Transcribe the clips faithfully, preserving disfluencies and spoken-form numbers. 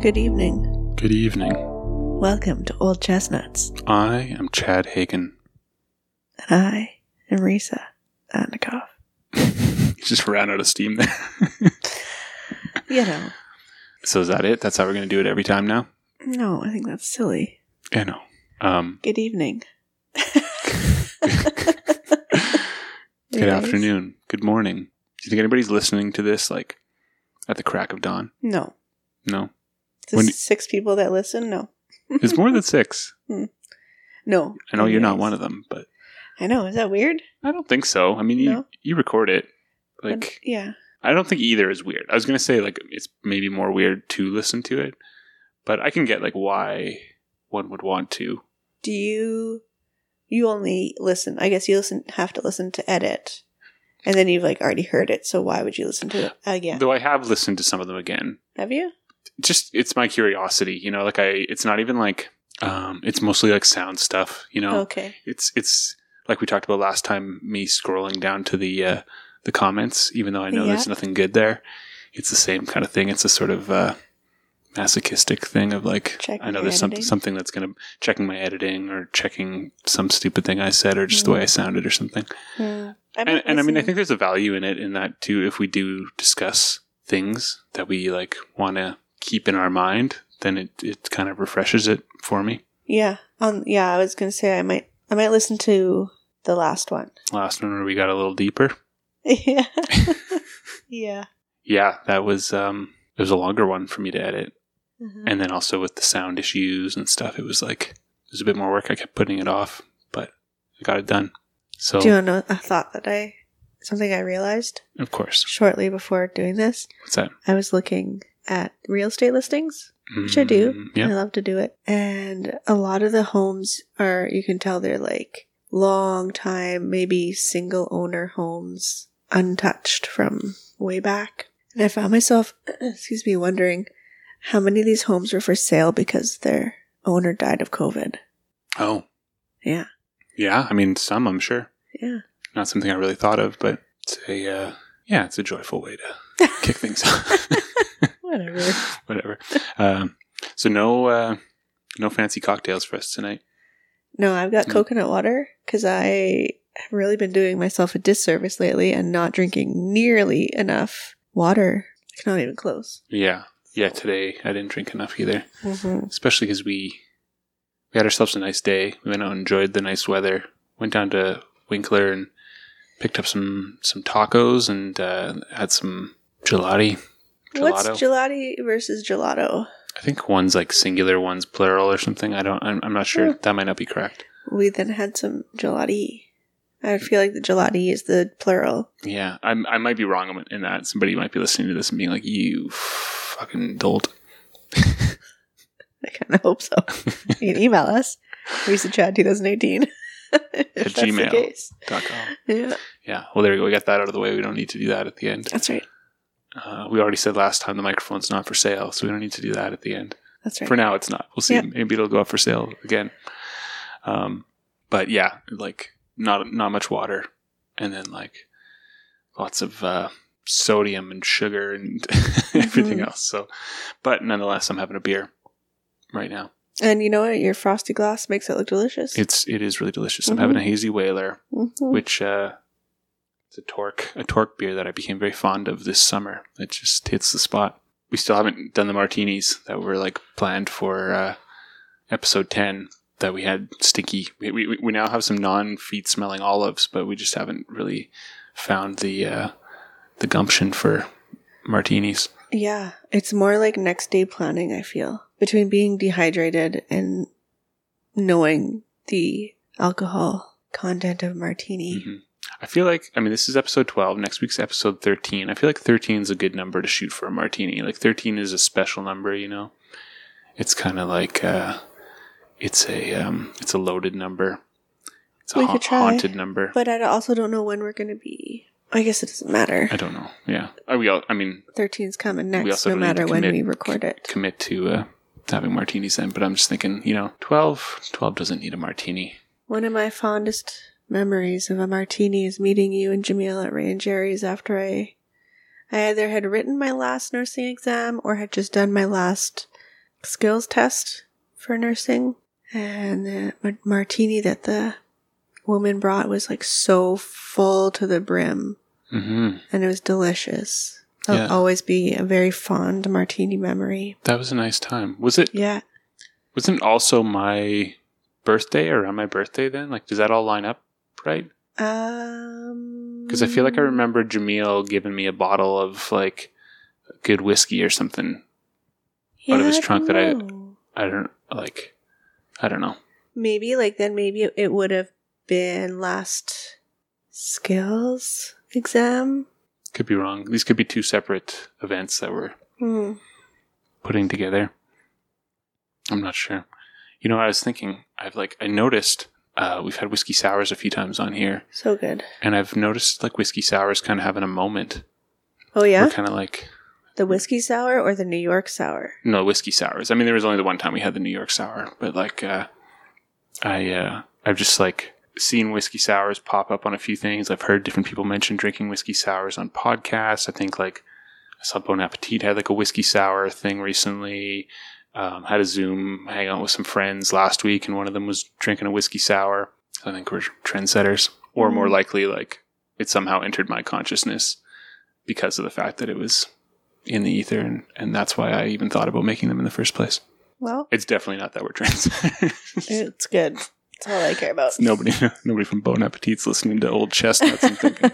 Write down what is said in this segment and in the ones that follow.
Good evening. Good evening. Welcome to Old Chestnuts. I am Chad Hagen. And I am Risa Andikoff. You just ran out of steam there. You know. So is that it? That's how we're going to do it every time now? No, I think that's silly. I know. Um, Good evening. Good afternoon. Good morning. Do you think anybody's listening to this like at the crack of dawn? No. No? Is When this six people that listen? No. It's more than six. Hmm. No. I know you're not Anyways. one of them, but I know. Is that weird? I don't think so. I mean, you, No? you record it. But, Like, yeah. I don't think either is weird. I was going to say, like, it's maybe more weird to listen to it, but I can get, like, why one would want to. Do you... You only listen... I guess you listen have to listen to edit. And then you've, like, already heard it, so why would you listen to it again? Though I have listened to some of them again. Have you? Just, it's my curiosity, you know, like, I, it's not even, like, um, it's mostly, like, sound stuff, you know? Okay. It's, it's, like we talked about last time, me scrolling down to the, uh, the comments, even though I know Yeah. there's nothing good there. It's the same kind of thing. It's a sort of uh, masochistic thing of like, Checking I know your there's something editing. something that's going to, checking my editing or checking some stupid thing I said or just the way I sounded or something. Hmm. I And, might and I mean, I listen- think there's a value in it in that too, if we do discuss things that we like want to keep in our mind, then it, it kind of refreshes it for me. Yeah. Um, yeah, I was going to say I might I might listen to the last one. Last one where we got a little deeper. Yeah. Yeah. Yeah, that was, um, it was a longer one for me to edit. Mhm. And then also with the sound issues and stuff, it was like, it was a bit more work. I kept putting it off, but I got it done. So, Do you want to know a thought that I, something I realized of course. shortly before doing this? What's that? I was looking at real estate listings, which I do. Mm, I Yeah. love to do it. And a lot of the homes are, you can tell they're like long time, maybe single owner homes, untouched from way back. And I found myself, excuse me, wondering how many of these homes were for sale because their owner died of COVID. Oh, Yeah. yeah. I mean, some, I'm sure. Yeah. Not something I really thought of, but it's a, uh, yeah, it's a joyful way to kick things off. Whatever. Whatever. Um, so no, uh, no fancy cocktails for us tonight. No, I've got Mm. coconut water because I have really been doing myself a disservice lately and not drinking nearly enough water. It's not even close. Yeah. Yeah. Today I didn't drink enough either, Mm-hmm. especially because we, we had ourselves a nice day. We went out and enjoyed the nice weather. Went down to Winkler and picked up some, some tacos and uh, had some gelati. What's Gelato. gelati versus gelato? I think one's like singular, one's plural or something. I don't. I'm, I'm not sure. Hmm. That might not be correct. We then had some gelati. I feel like the gelati is the plural. Yeah, I'm. I might be wrong in that. Somebody might be listening to this and being like, "You fucking dolt." I kind of hope so. You can email us. RisaChad twenty eighteen. At If that's the gmail case. dot com. Yeah, Yeah. Well, there we go. We got that out of the way. We don't need to do that at the end. that's right. Uh, we already said last time the microphone's not for sale, so we don't need to do that at the end. That's right. For now, it's not. We'll see. Yeah. Maybe it'll go up for sale again. Um, but yeah, like not not much water, and then like lots of uh, sodium and sugar and everything Mhm. else. So, but nonetheless, I'm having a beer right now. And you know what? Your frosty glass makes it look delicious. It's it is really delicious. I'm Mhm. having a hazy whaler, Mhm. which uh, it's a torque a torque beer that I became very fond of this summer. It just hits the spot. We still haven't done the martinis that were like planned for uh, episode ten. That we had stinky. We we, we now have some non feet smelling olives, but we just haven't really found the uh, the gumption for martinis. Yeah, it's more like next day planning, I feel. Between being dehydrated and knowing the alcohol content of martini. Mhm. I feel like, I mean, this is episode twelve. Next week's episode thirteen. I feel like thirteen is a good number to shoot for a martini. Like thirteen is a special number, you know? It's kind of like, uh, it's a, um, it's a loaded number. It's a We ha- could try, haunted number. But I also don't know when we're going to be. I guess it doesn't matter. I don't know. Yeah. Are we all, I mean, thirteen's coming we next, also no don't need matter to when commit- we record it. commit to, uh, having martinis then, but I'm just thinking, you know, twelve, twelve doesn't need a martini. One of my fondest memories of a martini is meeting you and Jamil at Ray and Jerry's after I I either had written my last nursing exam or had just done my last skills test for nursing. And the ma- martini that the woman brought was like so full to the brim. Mm-hmm. And it was delicious. It'll Yeah. always be a very fond martini memory. That was a nice time. Was it? Yeah. Wasn't it also my birthday or around my birthday then? Like, does that all line up right? Um, Because I feel like I remember Jamil giving me a bottle of like good whiskey or something out of his I trunk don't that I know. I don't like. I don't know. Maybe like then maybe it would have been last skills exam. Could be wrong. These could be two separate events that we're Hmm. putting together. I'm not sure. You know, I was thinking. I've like I noticed. Uh, we've had whiskey sours a few times on here, So good. and I've noticed like whiskey sours kind of having a moment. Oh yeah, We're kind of like the whiskey sour or the New York sour. no whiskey sours. I mean, there was only the one time we had the New York sour, but like uh, I uh, I've just like seen whiskey sours pop up on a few things. I've heard different people mention drinking whiskey sours on podcasts. I think like I saw Bon Appetit had like a whiskey sour thing recently. Um, had a Zoom hangout with some friends last week, and one of them was drinking a whiskey sour. I think we're trendsetters, or more likely, like it somehow entered my consciousness because of the fact that it was in the ether, and, and that's why I even thought about making them in the first place. Well, It's definitely not that we're trendsetters. it's good. That's all I care about. nobody, nobody from Bon Appetit's listening to Old Chestnuts and thinking,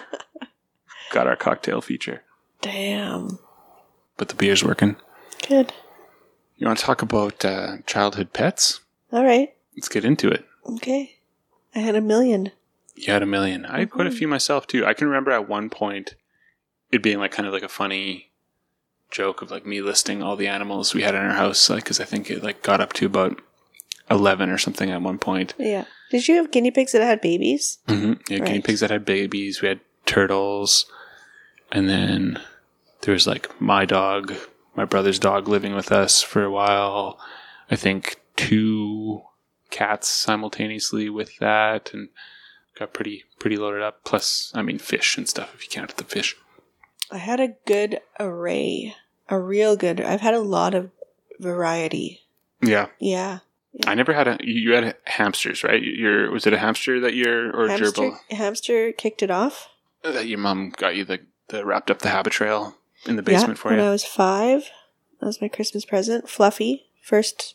got our cocktail feature, Damn. but the beer's working. Good. You want to talk about uh, childhood pets? All right. Let's get into it. Okay. I had a million. You had a million. I had quite a Mhm. few myself too. I can remember at one point it being like kind of like a funny joke of like me listing all the animals we had in our house, like because I think it like got up to about eleven or something at one point. Yeah. Did you have guinea pigs that had babies? Mm-hmm. Yeah, guinea Right. pigs that had babies. We had turtles, and then there was like my dog, my brother's dog, living with us for a while. I think two cats simultaneously with that, and got pretty pretty loaded up. Plus, I mean, fish and stuff if you counted the fish. I had a good array. A real good. I've had a lot of variety. Yeah, Yeah. I never had a. You had hamsters, right? Your was it a hamster that your or Hamster, gerbil hamster kicked it off. that your mom got you the the wrapped up the habit trail in the basement yeah, for when you? I was five. That was my Christmas present. Fluffy. First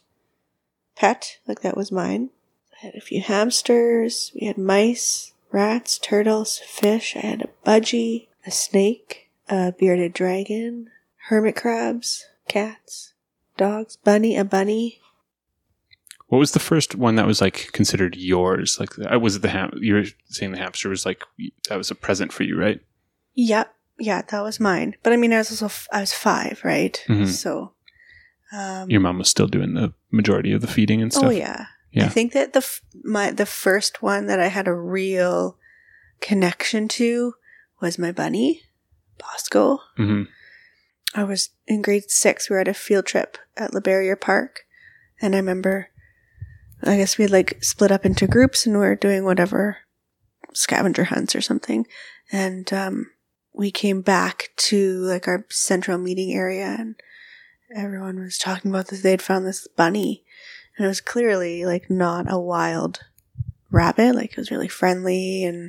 pet. Like that was mine. I had a few hamsters. We had mice, rats, turtles, fish. I had a budgie, a snake, a bearded dragon, hermit crabs, cats, dogs, bunny, a bunny. What was the first one that was like considered yours? Like, uh, was it the ham? You were saying the hamster was like that was a present for you, right? Yep. Yeah, that was mine. But I mean, I was also, f- I was five, right? Mhm. So, um, Your mom was still doing the majority of the feeding and stuff. oh yeah. Yeah. I think that the f- my the first one that I had a real connection to was my bunny, Bosco. hmm I was in grade six. We were at a field trip at LeBarrier Park, and I remember, I guess we had like split up into groups and we were doing whatever scavenger hunts or something, and um, we came back to like our central meeting area, and everyone was talking about this. They'd found this bunny. And it was clearly like not a wild rabbit. Like it was really friendly. And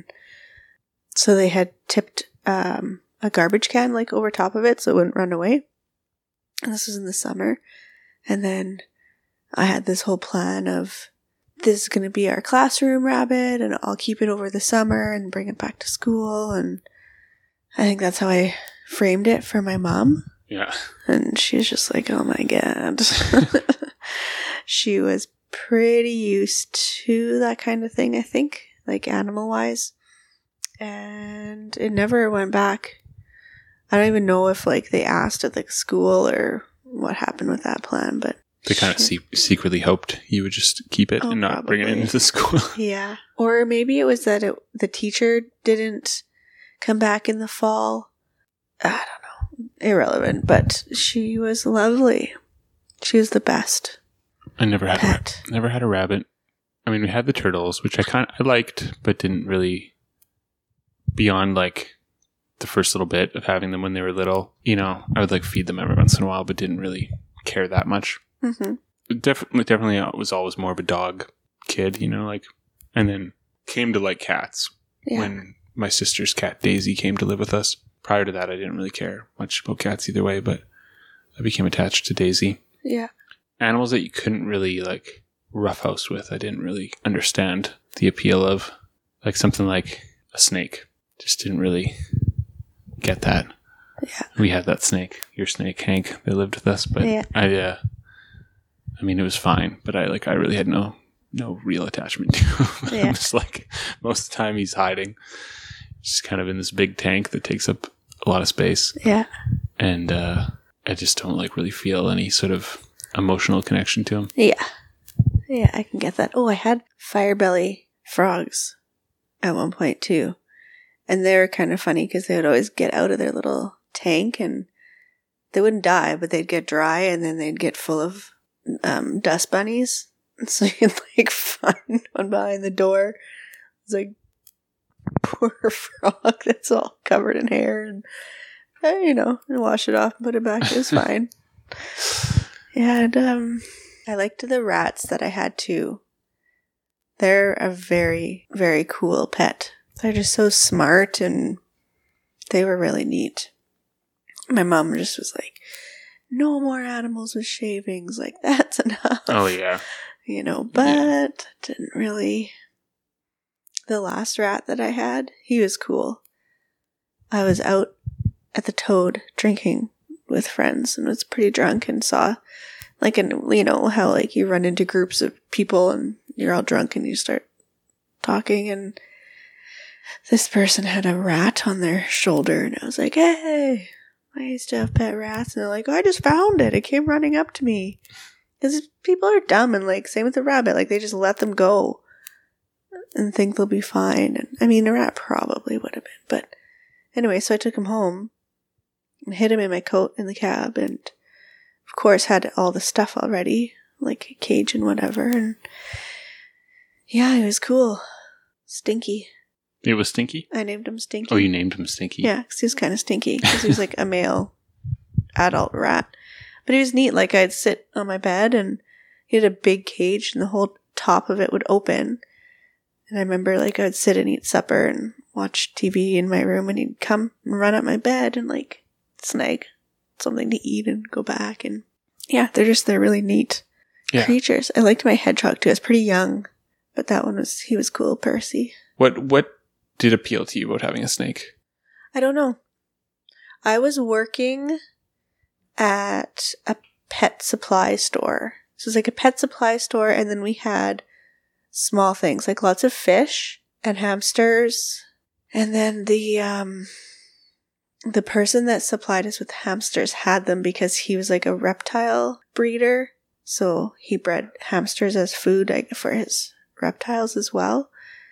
so they had tipped um, a garbage can like over top of it so it wouldn't run away. And this was in the summer. And then I had this whole plan of this is going to be our classroom rabbit and I'll keep it over the summer and bring it back to school. And I think that's how I framed it for my mom. Yeah. And she's just like, oh my God. She was pretty used to that kind of thing, I think, like animal wise. And it never went back. I don't even know if like they asked at like school or what happened with that plan, but They kind of she- se- secretly hoped you would just keep it Oh, and not bring it probably. into the school. yeah. Or maybe it was that it, the teacher didn't come back in the fall. I don't know. Irrelevant, but she was lovely. She was the best. I never had a, ra- Pet. never had a rabbit. I mean, we had the turtles, which I kind of I liked, but didn't really. Beyond like the first little bit of having them when they were little, you know, I would like feed them every once in a while, but didn't really care that much. Mm-hmm. Definitely, definitely was always more of a dog kid, you know, like, and then came to like cats Yeah. when my sister's cat Daisy came to live with us. Prior to that, I didn't really care much about cats either way, but I became attached to Daisy. Yeah. Animals that you couldn't really like roughhouse with, I didn't really understand the appeal of. Like something like a snake. Just didn't really get that. Yeah. We had that snake, your snake, Hank, that lived with us, but Yeah. I, uh, I mean, it was fine, but I like, I really had no, no real attachment to him. Yeah. Just like most of the time he's hiding, just kind of in this big tank that takes up a lot of space. Yeah. And, uh, I just don't like really feel any sort of emotional connection to him. Yeah. Yeah, I can get that. Oh, I had firebelly frogs at one point too. And they were kind of funny because they would always get out of their little tank and they wouldn't die, but they'd get dry and then they'd get full of um, dust bunnies. And so you'd like find one behind the door. It's like, poor frog that's all covered in hair and, uh, you know, and wash it off and put it back. It was fine. Yeah, and um, I liked the rats that I had too. They're a very, very cool pet. They're just so smart and they were really neat. My mom just was like, no more animals with shavings. Like, that's enough. Oh, yeah. You know, but yeah. Didn't really. The last rat that I had, he was cool. I was out at the Toad drinking with friends and was pretty drunk and saw, like, an, you know, how, like, you run into groups of people and you're all drunk and you start talking, and this person had a rat on their shoulder and I was like, hey, I used to have pet rats. And they're like, oh, I just found it. It came running up to me. Because people are dumb, and like, same with the rabbit. Like, they just let them go and think they'll be fine. And I mean, a rat probably would have been. But anyway, so I took him home and hid him in my coat in the cab, and of course had all the stuff already, like a cage and whatever. And yeah, it was cool. Stinky. It was Stinky? I named him Stinky. Oh, you named him Stinky? Yeah, because he was kind of stinky. Because he was like a male adult rat. But he was neat. Like, I'd sit on my bed and he had a big cage and the whole top of it would open. And I remember, like, I'd sit and eat supper and watch T V in my room, and he'd come and run up my bed and, like, snag something to eat and go back. And yeah, they're just, they're really neat yeah. creatures. I liked my hedgehog too. I was pretty young, but that one was, he was cool, Percy. What, what did appeal to you about having a snake? I don't know. I was working at a pet supply store. So it was like a pet supply store, and then we had small things, like lots of fish and hamsters. And then the um the person that supplied us with hamsters had them because he was like a reptile breeder. So he bred hamsters as food like, for his reptiles as well.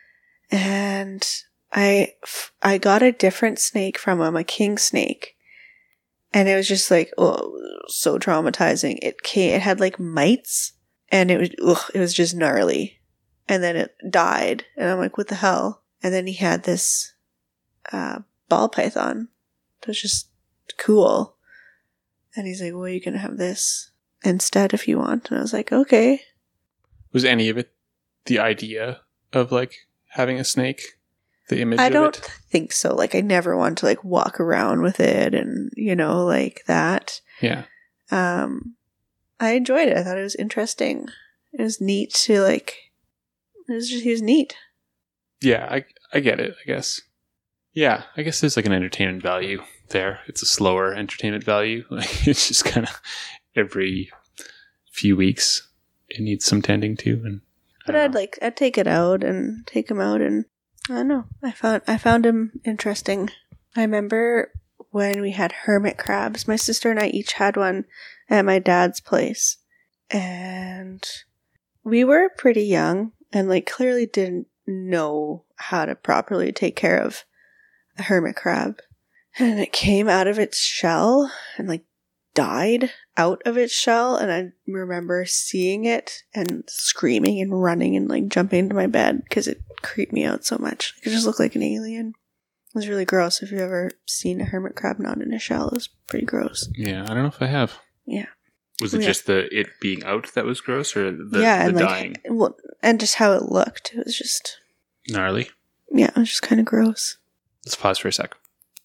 And I, I got a different snake from him, a king snake. And it was just like, oh, so traumatizing. It came, it had like mites, and it was, ugh, it was just gnarly. And then it died. And I'm like, what the hell? And then he had this uh, ball python. It was just cool. And he's like, well, you can have this instead if you want. And I was like, okay. Was any of it the idea of like having a snake? The image I of don't it? think so. Like, I never want to like walk around with it and, you know, like that. Yeah. Um, I enjoyed it. I thought it was interesting. It was neat to like, it was just, he was neat. Yeah, I I get it, I guess. Yeah, I guess there's like an entertainment value there. It's a slower entertainment value. Like, it's just kind of every few weeks it needs some tending to. And But I'd know. like, I'd take it out and take him out, and I don't know. I found, I found him interesting. I remember when we had hermit crabs, my sister and I each had one at my dad's place. And we were pretty young and like clearly didn't know how to properly take care of a hermit crab. And it came out of its shell and like died out of its shell. And I remember seeing it and screaming and running and like jumping into my bed because it creeped me out so much. It just looked like an alien. It was really gross. If you've ever seen a hermit crab not in a shell, it was pretty gross. Yeah, I don't know if I have. Yeah. Was it Yeah. just the it being out that was gross, or the, yeah, the and like, dying? well, and just how it looked. It was just, Gnarly. yeah, it was just kind of gross. Let's pause for a sec.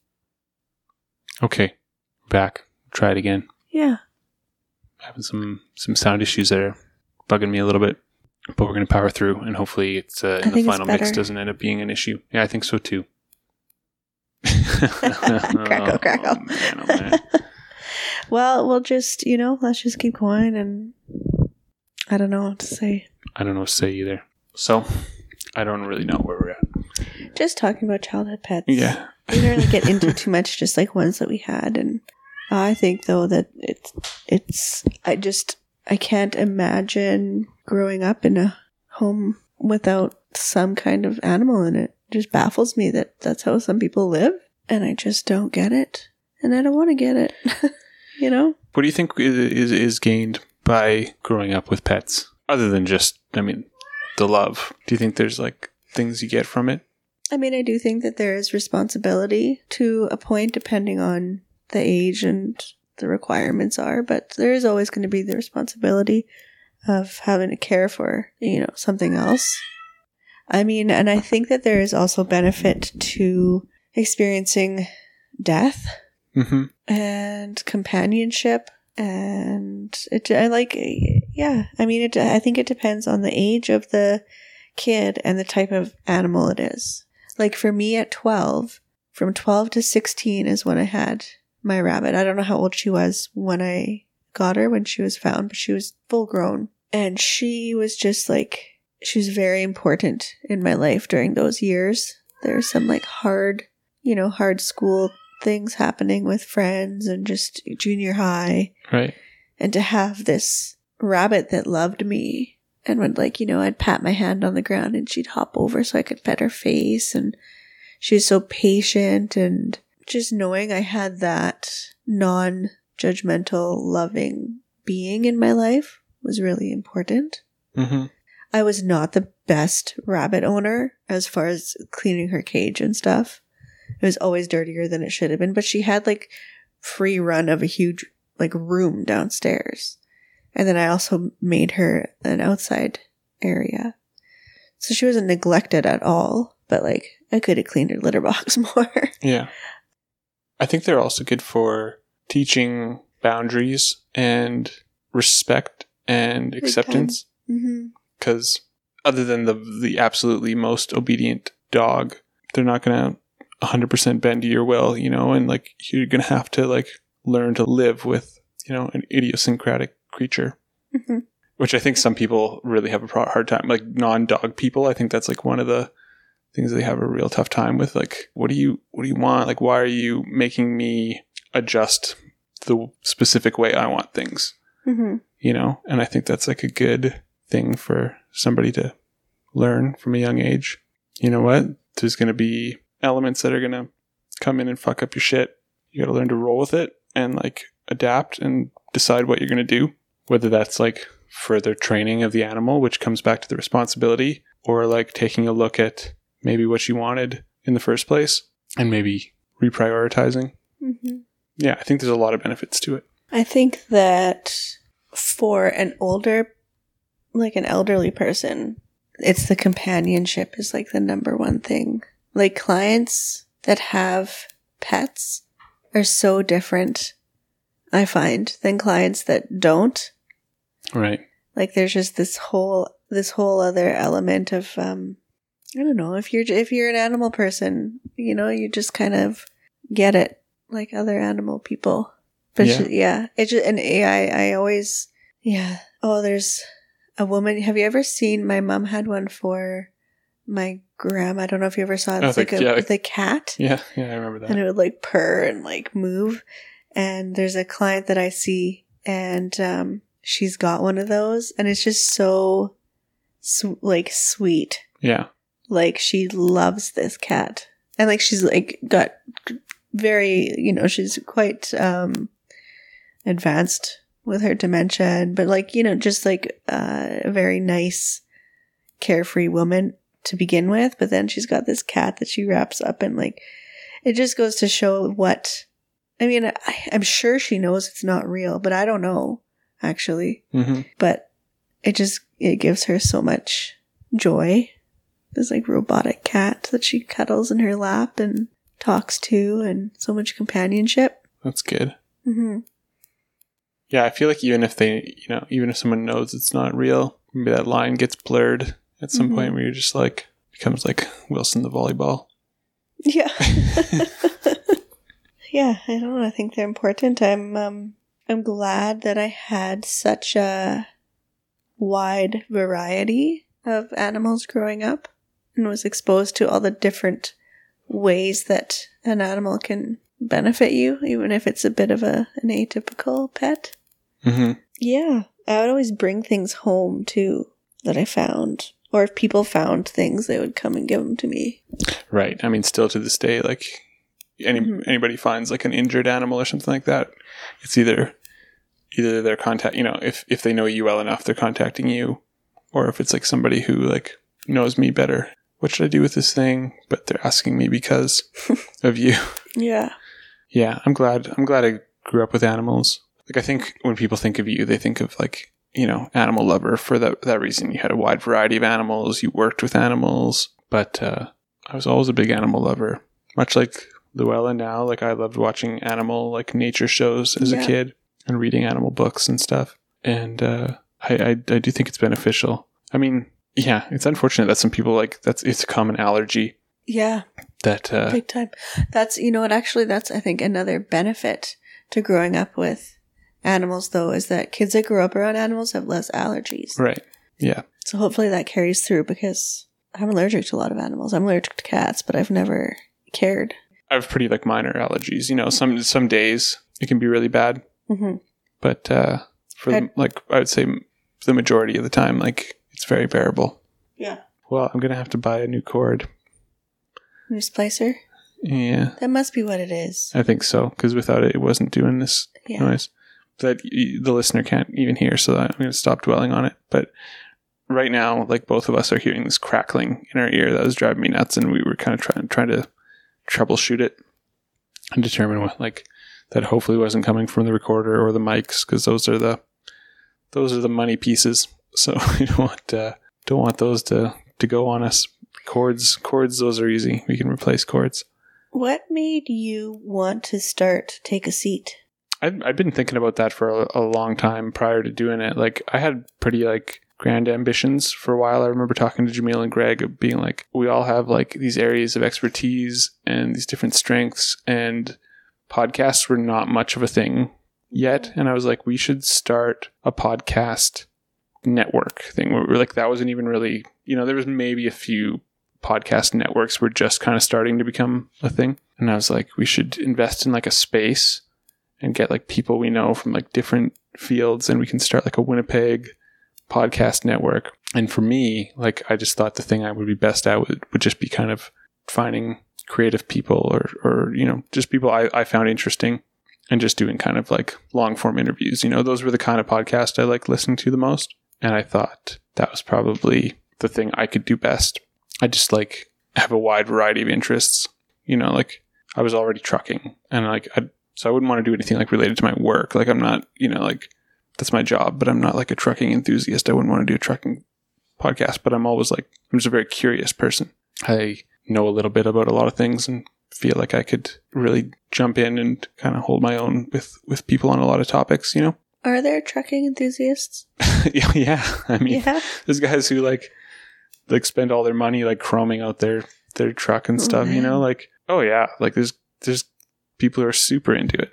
Okay, back. Try it again. Yeah. Having some some sound issues that are bugging me a little bit, but we're going to power through, and hopefully it's uh, in I the think it's final mix better. doesn't end up being an issue. Yeah, I think so too. Crackle, crackle. Oh, man, oh, man. Well, we'll just, you know, let's just keep going, and I don't know what to say. I don't know what to say either. So, I don't really know where we're at. Just talking about childhood pets. Yeah. We didn't really get into too much, just like ones that we had, and I think though that it's it's I just I can't imagine growing up in a home without some kind of animal in it. It just baffles me that that's how some people live, and I just don't get it, and I don't want to get it. You know? What do you think is, is is gained by growing up with pets, other than just, I mean, the love? Do you think there's like things you get from it? I mean, I do think that there is responsibility to a point, depending on the age and the requirements are, but there is always going to be the responsibility of having to care for, you know, something else. I mean, and I think that there is also benefit to experiencing death Mm-hmm. and companionship, and it, I like, yeah, I mean, it, I think it depends on the age of the kid and the type of animal it is. Like for me at twelve, from twelve to sixteen is when I had my rabbit. I don't know how old she was when I got her, when she was found, but she was full grown. And she was just like, she was very important in my life during those years. There were some like hard, you know, hard school things happening with friends and just junior high. Right. And to have this rabbit that loved me and would, like, you know, I'd pat my hand on the ground and she'd hop over so I could pet her face. And she was so patient, and just knowing I had that non-judgmental, loving being in my life was really important. Mm-hmm. I was not the best rabbit owner as far as cleaning her cage and stuff. It was always dirtier than it should have been, but she had like free run of a huge like room downstairs. And then I also made her an outside area. So she wasn't neglected at all, but like I could have cleaned her litter box more. Yeah. I think they're also good for teaching boundaries and respect and Big acceptance. Mm-hmm. Because other than the the absolutely most obedient dog, they're not going to one hundred percent bend to your will, you know, and like you're going to have to like learn to live with, you know, an idiosyncratic creature, Mm-hmm. which I think some people really have a pro- hard time, like non-dog people. I think that's like one of the things they have a real tough time with. Like, what do you, what do you want? Like, why are you making me adjust the specific way I want things? Mm-hmm. You know? And I think that's like a good thing for somebody to learn from a young age. You know what? There's going to be elements that are going to come in and fuck up your shit. You got to learn to roll with it and like adapt and decide what you're going to do. Whether that's like further training of the animal, which comes back to the responsibility, or like taking a look at maybe what you wanted in the first place and maybe reprioritizing. Mm-hmm. Yeah, I think there's a lot of benefits to it. I think that for an older, like an elderly person, it's the companionship is like the number one thing. Like clients that have pets are so different, I find, than clients that don't. Right. Like there's just this whole, this whole other element of, um, I don't know, if you're, if you're an animal person, you know, you just kind of get it like other animal people. But Yeah. yeah, yeah it's just, and I, I always, yeah. Oh, there's a woman. Have you ever seen, my mom had one for my grandma. I don't know if you ever saw it. It's Oh, like the- a, yeah, like- the cat. Yeah, yeah, I remember that. And it would like purr and like move. And there's a client that I see, and um, she's got one of those, and it's just so su- like sweet. Yeah. Like she loves this cat, and like she's like got very, you know, she's quite um, advanced with her dementia, but like, you know, just like uh, a very nice, carefree woman to begin with. But then she's got this cat that she wraps up, and like it just goes to show what. I mean, I, I'm sure she knows it's not real, but I don't know. actually. Mm-hmm. But it just, it gives her so much joy. This like robotic cat that she cuddles in her lap and talks to, and so much companionship. That's good. Mm-hmm. Yeah, I feel like even if they, you know, even if someone knows it's not real, maybe that line gets blurred at some Mm-hmm. point where you're just like, becomes like Wilson the volleyball. Yeah. Yeah, I don't know. I think they're important. I'm um I'm glad that I had such a wide variety of animals growing up and was exposed to all the different ways that an animal can benefit you, even if it's a bit of a an atypical pet. Mm-hmm. Yeah. I would always bring things home too that I found. Or if people found things, they would come and give them to me. Right. I mean, still to this day, like any Mhm. anybody finds like an injured animal or something like that, it's either either they're contact, you know, if if they know you well enough, they're contacting you, or if it's like somebody who like knows me better. What should I do with this thing? But they're asking me because of you. Yeah. Yeah, I'm glad. I'm glad I grew up with animals. Like, I think when people think of you, they think of like, you know, animal lover for that that reason. You had a wide variety of animals. You worked with animals, but uh, I was always a big animal lover. Much like Luella now, like I loved watching animal like nature shows as Yeah. a kid and reading animal books and stuff. And uh, I, I I do think it's beneficial. I mean, yeah, it's unfortunate that some people like that's it's a common allergy Yeah. that. Uh, Big time. That's, you know what, actually, that's, I think, another benefit to growing up with animals, though, is that kids that grow up around animals have less allergies. right. Yeah. So hopefully that carries through, because I'm allergic to a lot of animals. I'm allergic to cats, but I've never cared. I have pretty like minor allergies. You know, some some days it can be really bad, Mm-hmm. but uh, for I- the, like I would say the majority of the time, like it's very bearable. Yeah. Well, I'm gonna have to buy a new cord. New splicer? Yeah, That must be what it is. I think so, because without it, it wasn't doing this Yeah. noise that y- the listener can't even hear. So I'm gonna stop dwelling on it. But right now, like both of us are hearing this crackling in our ear that was driving me nuts, and we were kind of trying trying to troubleshoot it and determine what like that hopefully wasn't coming from the recorder or the mics, because those are the those are the money pieces. So we don't want uh, don't want those to to go on us. Cords, cords, those are easy. We can replace cords. What made you want to start Take a Seat? I've I've been thinking about that for a, a long time prior to doing it. Like I had pretty like grand ambitions for a while. I remember talking to Jamil and Greg of being like, we all have like these areas of expertise and these different strengths, and podcasts were not much of a thing yet. And I was like, we should start a podcast network thing where we're like, that wasn't even really, you know, there was maybe a few podcast networks were just kind of starting to become a thing. And I was like, we should invest in like a space and get like people we know from like different fields, and we can start like a Winnipeg podcast network. And for me, like I just thought the thing I would be best at would, would just be kind of finding creative people or, or, you know, just people I, I found interesting and just doing kind of like long form interviews. You know, those were the kind of podcast I like listening to the most. And I thought that was probably the thing I could do best. I just like have a wide variety of interests, you know, like I was already trucking, and like, I, so I wouldn't want to do anything like related to my work. Like I'm not, you know, like that's my job, but I'm not like a trucking enthusiast. I wouldn't want to do a trucking podcast, but I'm always like, I'm just a very curious person. I know a little bit about a lot of things and feel like I could really jump in and kind of hold my own with, with people on a lot of topics, you know? Are there trucking enthusiasts? yeah, yeah. I mean, Yeah. there's guys who like, like spend all their money like chroming out their, their truck and Oh, stuff, you know? man. Like, oh yeah, like there's, there's people who are super into it.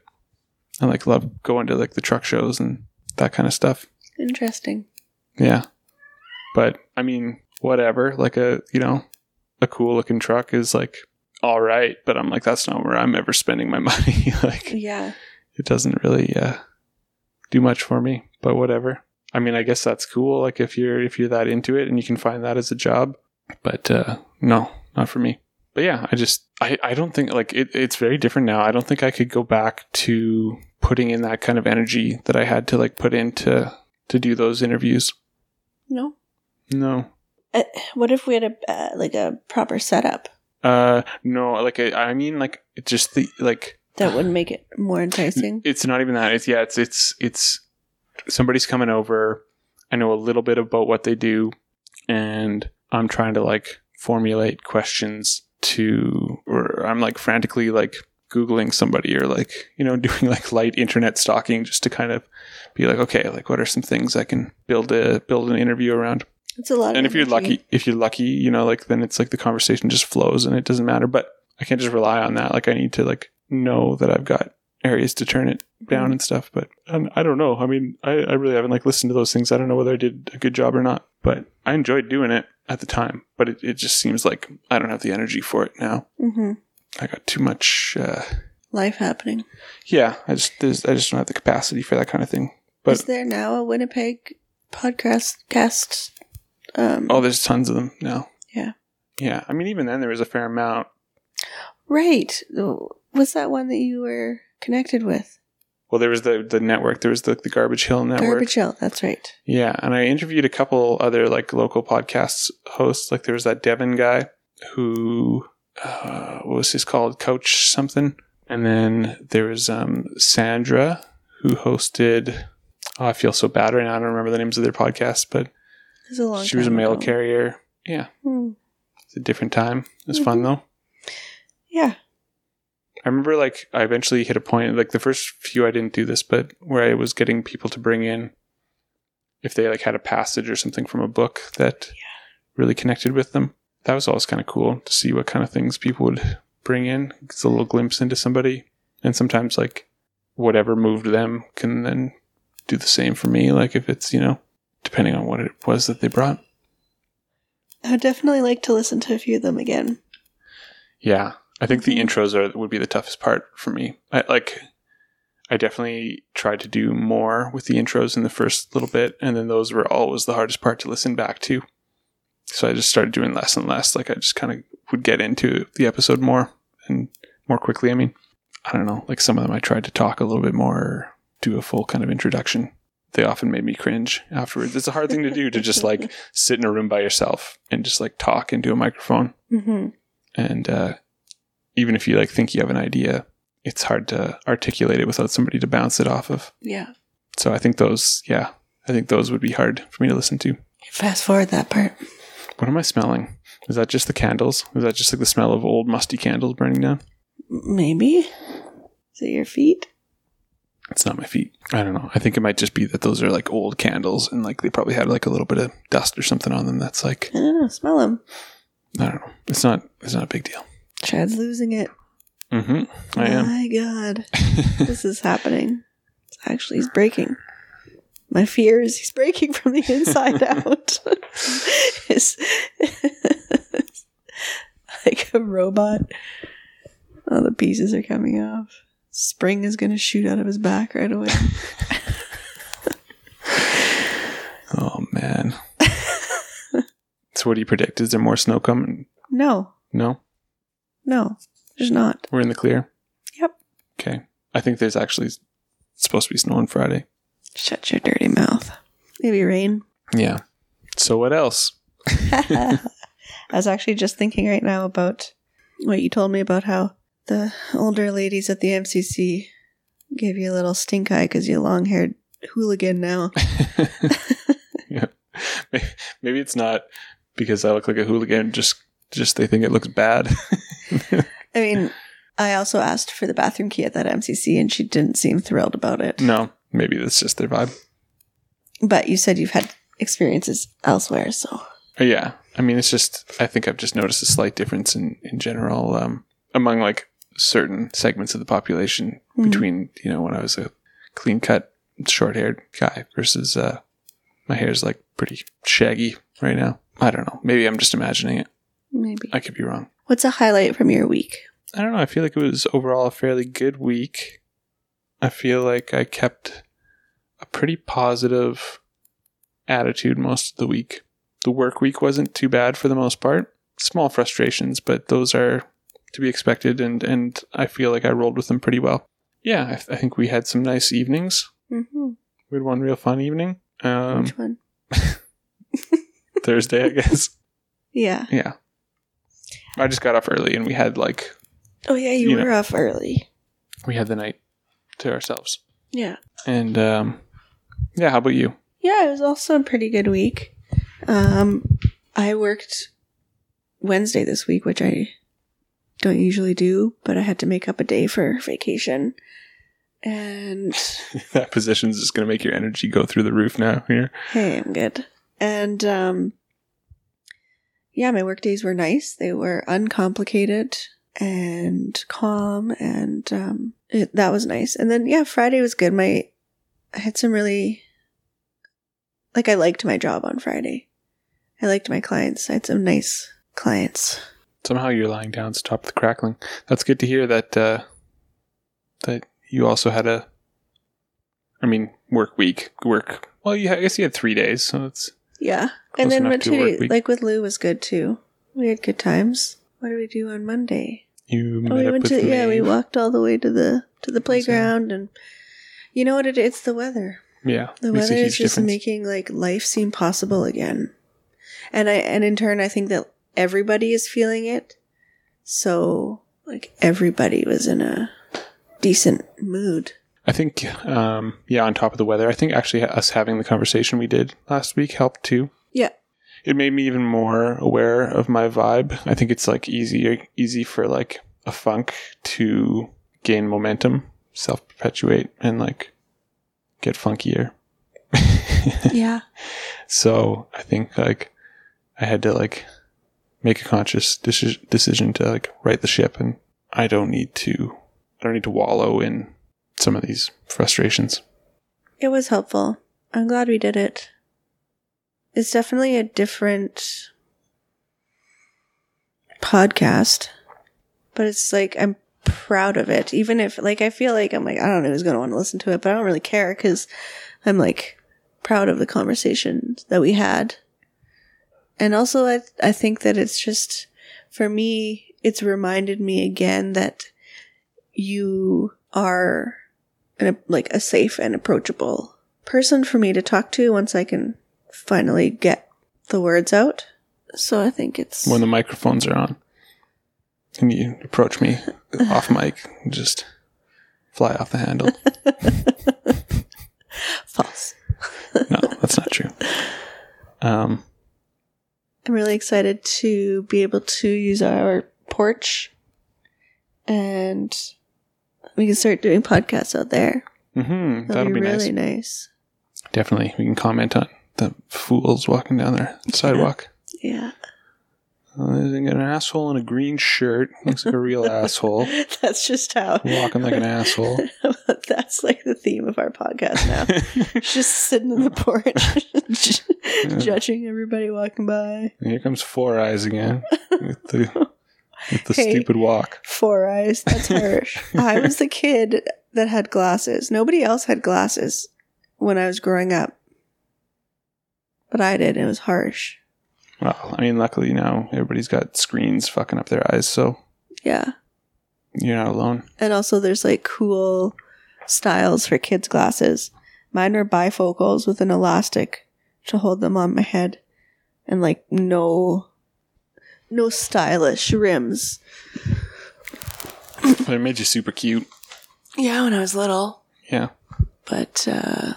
I like love going to like the truck shows and that kind of stuff. Interesting. Yeah. But I mean, whatever, like a, you know, a cool looking truck is like all right, but I'm like, that's not where I'm ever spending my money. Like Yeah. it doesn't really uh, do much for me, but whatever. I mean, I guess that's cool. Like if you're, if you're that into it and you can find that as a job, but uh, no, not for me. But yeah, I just, I, I don't think like it, it's very different now. I don't think I could go back to putting in that kind of energy that I had to like put into, to do those interviews. No. No. Uh, what if we had a uh, like a proper setup Uh, no, like, I, I mean, like, it's just the, like, that would make it more enticing? it's not even that. It's, yeah, it's, it's, it's, somebody's coming over. I know a little bit about what they do, and I'm trying to like formulate questions to, or I'm like frantically like Googling somebody or like, you know, doing like light internet stalking just to kind of be like, okay, like what are some things I can build a, build an interview around? It's a lot of And if energy. you're lucky, if you're lucky, you know, like then it's like the conversation just flows and it doesn't matter, but I can't just rely on that. Like I need to like know that I've got areas to turn it down Mm-hmm. and stuff, but um, I don't know. I mean, I, I really haven't like listened to those things. I don't know whether I did a good job or not, but I enjoyed doing it at the time, but it, it just seems like I don't have the energy for it now. Mm-hmm. I got too much, uh, Life happening. yeah, I just, there's, I just don't have the capacity for that kind of thing. But Is there now a Winnipeg podcast cast? Um, oh, there's tons of them now. Yeah. Yeah. I mean, even then there was a fair amount. Right. Was that one that you were connected with? Well, there was the, the network. There was the, the Garbage Hill network. Garbage Hill, that's right. Yeah. And I interviewed a couple other like local podcasts hosts. Like there was that Devin guy who, uh, what was his called? Coach something. And then there was um, Sandra who hosted, oh, I feel so bad right now. I don't remember the names of their podcasts, but It was a long she was a time mail ago. carrier. Yeah. Hmm. It's a different time. It was fun Mhm. though. Yeah. I remember like I eventually hit a point, like the first few I didn't do this, but where I was getting people to bring in, if they like had a passage or something from a book that really connected with them. That was always kind of cool to see what kind of things people would bring in. It's a little glimpse into somebody. And sometimes like whatever moved them can then do the same for me. Like if it's, you know, depending on what it was that they brought. I would definitely like to listen to a few of them again. Yeah. I think the Mhm. intros are would be the toughest part for me. I like I definitely tried to do more with the intros in the first little bit, and then those were always the hardest part to listen back to. So I just started doing less and less. Like I just kind of would get into the episode more and more quickly. I mean, I don't know, like some of them I tried to talk a little bit more or do a full kind of introduction. They often made me cringe afterwards. It's a hard thing to do to just like sit in a room by yourself and just like talk into a microphone. Mm-hmm. And uh, even if you like think you have an idea, it's hard to articulate it without somebody to bounce it off of. Yeah. So I think those, yeah, I think those would be hard for me to listen to. Fast forward that part. What am I smelling? Is that just the candles? Is that just like the smell of old musty candles burning down? Maybe. Is it your feet? It's not my feet. I don't know. I think it might just be that those are like old candles and like they probably had like a little bit of dust or something on them. That's like, I don't know. Smell them. I don't know. It's not, it's not a big deal. Chad's losing it. Mm-hmm. I am. My God. This is happening. It's actually, he's breaking. My fear is he's breaking from the inside out. It's like a robot. Oh, the pieces are coming off. Spring is going to shoot out of his back right away. Oh, man. So what do you predict? Is there more snow coming? No, No? no, there's not. We're in the clear? Yep. Okay. I think there's actually it's supposed to be snow on Friday. Shut your dirty mouth. Maybe rain. Yeah. So what else? I was actually just thinking right now about what you told me about how the older ladies at the M C C gave you a little stink eye because you're a long-haired hooligan now. Yeah. Maybe it's not because I look like a hooligan, just just they think it looks bad. I mean, I also asked for the bathroom key at that M C C and she didn't seem thrilled about it. No, maybe that's just their vibe. But you said you've had experiences elsewhere, so. Yeah. I mean, it's just, I think I've just noticed a slight difference in, in general um, among like certain segments of the population Mhm. between, you know, when I was a clean cut, short haired guy versus uh, my hair's like pretty shaggy right now. I don't know. Maybe I'm just imagining it. Maybe. I could be wrong. What's a highlight from your week? I don't know. I feel like it was overall a fairly good week. I feel like I kept a pretty positive attitude most of the week. The work week wasn't too bad for the most part. Small frustrations, but those are to be expected, and, and I feel like I rolled with them pretty well. Yeah, I, th- I think we had some nice evenings. Mm-hmm. We had one real fun evening. Um, Which one? Thursday, I guess. Yeah. Yeah. I just got off early, and we had like, Oh, yeah, you, You were know. off early. we had the night to ourselves. Yeah. And um, Yeah, how about you? Yeah, it was also a pretty good week. Um, I worked Wednesday this week, which I don't usually do, but I had to make up a day for vacation. And that position's just going to make your energy go through the roof now here. Hey, I'm good. And um, yeah, my work days were nice. They were uncomplicated and calm, and um, it, that was nice. And then, yeah, Friday was good. My I had some really, like, I liked my job on Friday. I liked my clients. I had some nice clients. Somehow you're lying down to stop the crackling. That's good to hear that uh, that you also had a, I mean, work week. Work, well, you, I guess you had three days, so it's yeah. And then went to, like with Lou was good too. We had good times. What did we do on Monday? You met oh, we up went with to Maeve. Yeah, we walked all the way to the to the playground, and you know what it is? It's the weather. Yeah, the weather is just difference. making like life seem possible again. And I and in turn, I think that everybody is feeling it. So like everybody was in a decent mood. I think, um, yeah, on top of the weather, I think actually us having the conversation we did last week helped too. Yeah. It made me even more aware of my vibe. I think it's like easy, easy for like a funk to gain momentum, self-perpetuate, and like get funkier. Yeah. So I think like I had to like make a conscious deci- decision to like right the ship, and I don't need to, I don't need to wallow in some of these frustrations. It was helpful. I'm glad we did it. It's definitely a different podcast, but it's like, I'm proud of it. Even if, like, I feel like I'm like, I don't know who's going to want to listen to it, but I don't really care because I'm like proud of the conversation that we had. And also, I, I think that it's just, for me, it's reminded me again that you are an, like a safe and approachable person for me to talk to once I can finally get the words out. So I think it's... When the microphones are on and you approach me off mic, just fly off the handle. False. No, that's not true. Um, I'm really excited to be able to use our porch, and we can start doing podcasts out there. Mm-hmm. That'll, That'll be, be really nice. nice. Definitely. We can comment on the fools walking down their sidewalk. Yeah. yeah. Uh, there's an asshole in a green shirt. Looks like a real asshole. That's just how. Walking like an asshole. That's like the theme of our podcast now. Just sitting on the porch, yeah. judging everybody walking by. And here comes Four Eyes again with the, with the hey, stupid walk. Four Eyes, that's harsh. I was the kid that had glasses. Nobody else had glasses when I was growing up. But I did. It was harsh. Well, I mean, luckily now everybody's got screens fucking up their eyes, so yeah, you're not alone. And also, there's like cool styles for kids' glasses. Mine were bifocals with an elastic to hold them on my head, and like no, no stylish rims. But it made you super cute. Yeah, when I was little. Yeah, but. uh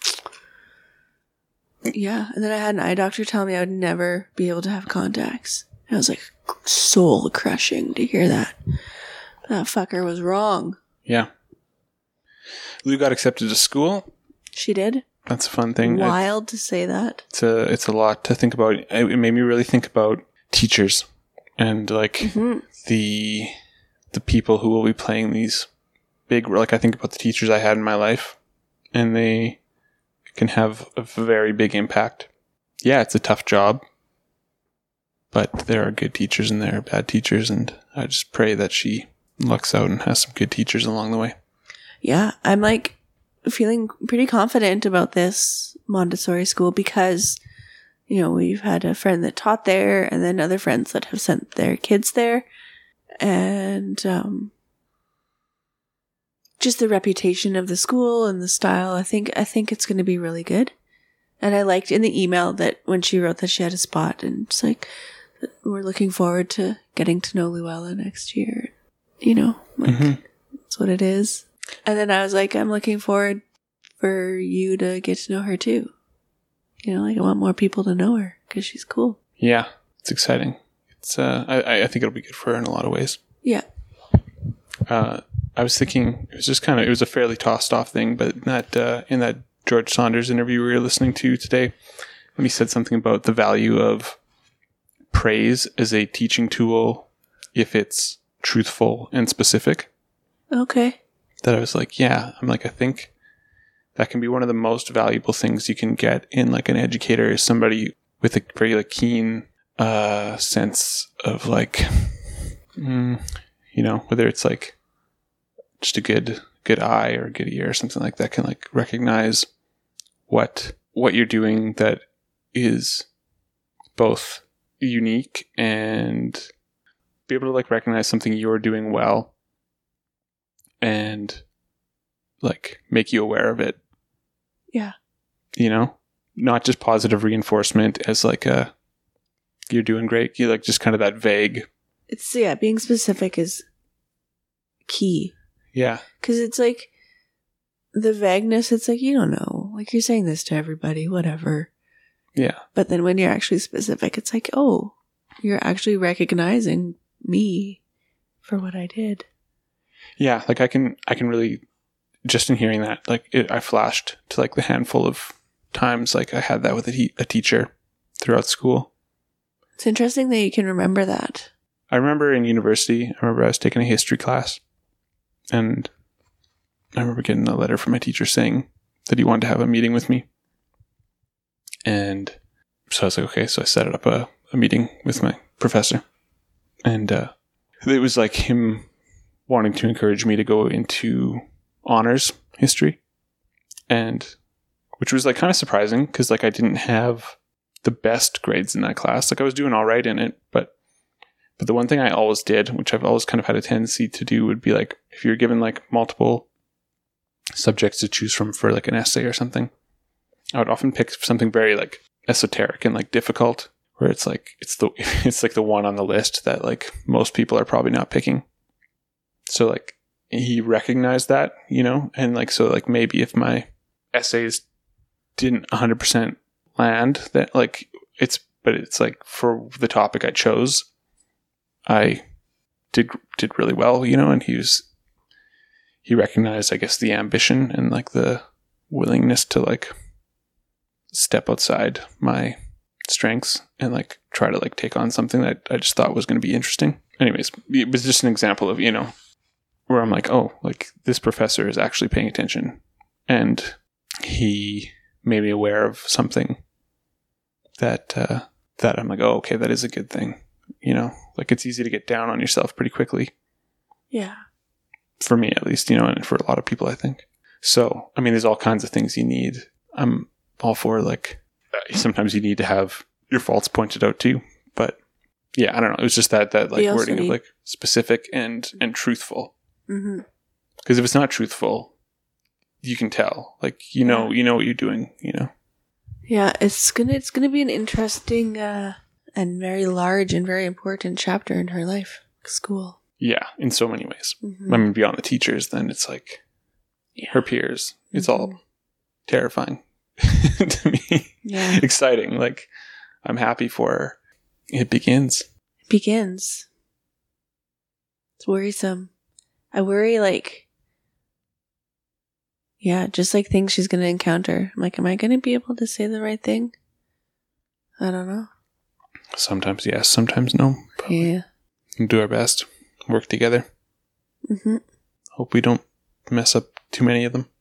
Yeah, and then I had an eye doctor tell me I would never be able to have contacts. And I was like, soul crushing to hear that. That fucker was wrong. Yeah. Lou got accepted to school. She did. That's a fun thing. Wild it, to say that. It's a it's a lot to think about. It made me really think about teachers and like mm-hmm. the the people who will be playing these big. Like I think about the teachers I had in my life, and they can have a very big impact. Yeah, it's a tough job, but there are good teachers and there are bad teachers, and I just pray that she lucks out and has some good teachers along the way. Yeah, I'm like feeling pretty confident about this Montessori school because, you know, we've had a friend that taught there and then other friends that have sent their kids there, and um just the reputation of the school and the style, I think I think it's going to be really good. And I liked in the email that when she wrote that she had a spot, and it's like, we're looking forward to getting to know Luella next year. You know, like, mm-hmm. that's what it is. And then I was like, I'm looking forward for you to get to know her too. You know, like I want more people to know her because she's cool. Yeah, it's exciting. It's uh, I, I think it'll be good for her in a lot of ways. Yeah. Uh, I was thinking it was just kind of it was a fairly tossed off thing, but in that uh, in that George Saunders interview we were listening to today, when he said something about the value of praise as a teaching tool if it's truthful and specific. Okay. That I was like, yeah, I'm like, I think that can be one of the most valuable things you can get in like an educator is somebody with a very like keen uh, sense of like, mm, you know, whether it's like just a good good eye or a good ear or something like that can like recognize what what you're doing that is both unique and be able to like recognize something you're doing well and like make you aware of it. Yeah. You know, not just positive reinforcement as like a you're doing great. You like just kind of that vague. It's yeah, being specific is key. Yeah. Because it's like the vagueness, it's like you don't know. Like you're saying this to everybody, whatever. Yeah. But then when you're actually specific, it's like, oh, you're actually recognizing me for what I did. Yeah, like I can I can really just in hearing that, like it, I flashed to like the handful of times like I had that with a, te- a teacher throughout school. It's interesting that you can remember that. I remember in university, I remember I was taking a history class and I remember getting a letter from my teacher saying that he wanted to have a meeting with me. And so I was like, okay, so I set it up a, a meeting with my professor. And uh, it was like him wanting to encourage me to go into honors history. And which was like kind of surprising because like I didn't have the best grades in that class. Like I was doing all right in it, but but the one thing I always did, which I've always kind of had a tendency to do, would be like if you're given like multiple subjects to choose from for like an essay or something, I would often pick something very like esoteric and like difficult, where it's like it's the it's like the one on the list that like most people are probably not picking. So like he recognized that, you know, and like so like maybe if my essays didn't one hundred percent land, that like it's but it's like for the topic I chose, I did did really well, you know, and he was he recognized, I guess, the ambition and like the willingness to like step outside my strengths and like try to like take on something that I just thought was going to be interesting. Anyways, it was just an example of, you know, where I'm like, oh, like this professor is actually paying attention and he made me aware of something that, uh, that I'm like, oh, okay, that is a good thing. You know, like it's easy to get down on yourself pretty quickly. Yeah. For me, at least, you know, and for a lot of people, I think. So, I mean, there's all kinds of things you need. I'm all for like, sometimes you need to have your faults pointed out too. But yeah, I don't know. It was just that, that like wording need- of like specific and, and truthful. Mm-hmm. Because if it's not truthful, you can tell, like, you know, you know what you're doing, you know? Yeah. It's gonna, it's gonna be an interesting, uh, and very large and very important chapter in her life. School. Yeah. In so many ways. Mm-hmm. I mean, beyond the teachers, then it's like yeah. her peers. It's mm-hmm. all terrifying to me. Yeah. Exciting. Like, I'm happy for her. It begins. It begins. It's worrisome. I worry, like, yeah, just like things she's going to encounter. I'm like, am I going to be able to say the right thing? I don't know. Sometimes yes, sometimes no. Yeah. We'll do our best. Work together. Mm-hmm. Hope we don't mess up too many of them.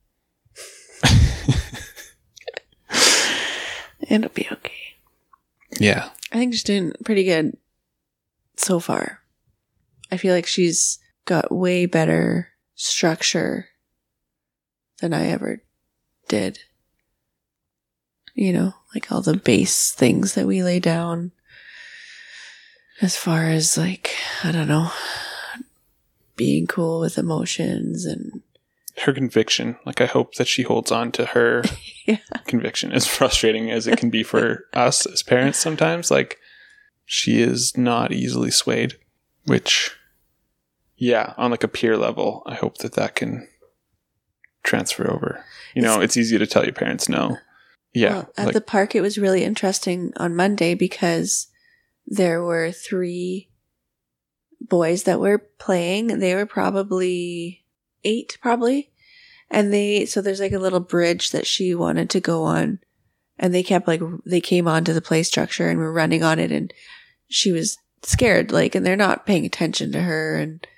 It'll be okay. Yeah. I think she's doing pretty good so far. I feel like she's got way better structure than I ever did. You know, like all the base things that we lay down as far as like, I don't know, being cool with emotions and her conviction. Like, I hope that she holds on to her yeah. conviction, as frustrating as it can be for us as parents sometimes. Like, she is not easily swayed, which, yeah, on like a peer level, I hope that that can transfer over. You know, it's, it's easy to tell your parents no. Yeah. Well, at like, the park, it was really interesting on Monday because there were three boys that were playing. They were probably eight, probably. And they, so there's like a little bridge that she wanted to go on. And they kept like, they came onto the play structure and were running on it. And she was scared, like, and they're not paying attention to her. And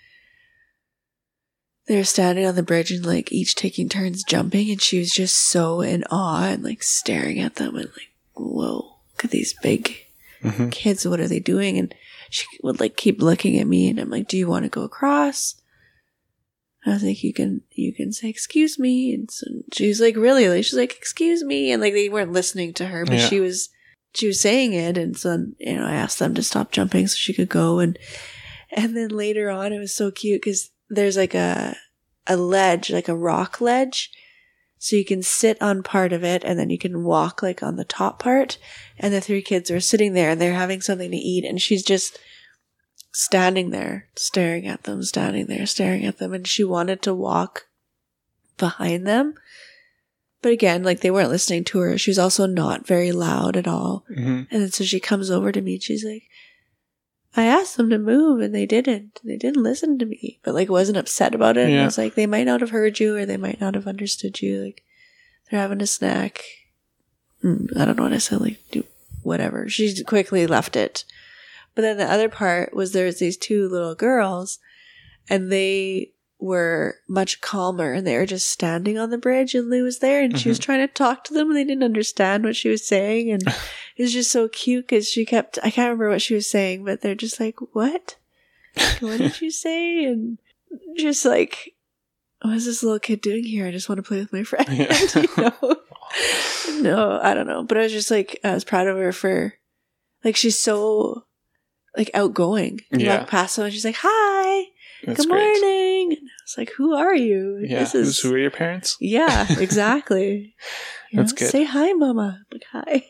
they're standing on the bridge and like each taking turns jumping. And she was just so in awe and like staring at them and like, whoa, look at these big mm-hmm. kids. What are they doing? And she would like keep looking at me and I'm like, do you want to go across? And I was like, you can, you can say, excuse me. And so she was like, really? Like, she's like, excuse me. And like, they weren't listening to her, but yeah. she was, she was saying it. And so, you know, I asked them to stop jumping so she could go. And, and then later on, it was so cute because there's like a, a ledge, like a rock ledge. So you can sit on part of it and then you can walk like on the top part. And the three kids are sitting there and they're having something to eat. And she's just standing there, staring at them, standing there, staring at them. And she wanted to walk behind them. But again, like they weren't listening to her. She was also not very loud at all. Mm-hmm. And then so she comes over to me and she's like, I asked them to move and they didn't. They didn't listen to me, but like wasn't upset about it. Yeah. And I was like, they might not have heard you or they might not have understood you. Like they're having a snack. Mm, I don't know what I said. Like do whatever. She quickly left it. But then the other part was there's these two little girls and they were much calmer and they were just standing on the bridge and Lou was there and mm-hmm. she was trying to talk to them and they didn't understand what she was saying. And it was just so cute because she kept, I can't remember what she was saying, but they're just like, what? What did you say? And just like, what is this little kid doing here? I just want to play with my friend. Yeah. You know? No, I don't know. But I was just like, I was proud of her for, like, she's so, like, outgoing. And yeah. Like, past them and she's like, hi. That's Good morning. Great. And I was like, who are you? Yeah. This is, who are your parents? Yeah, exactly. That's know? Good. Say hi, mama. Like, hi.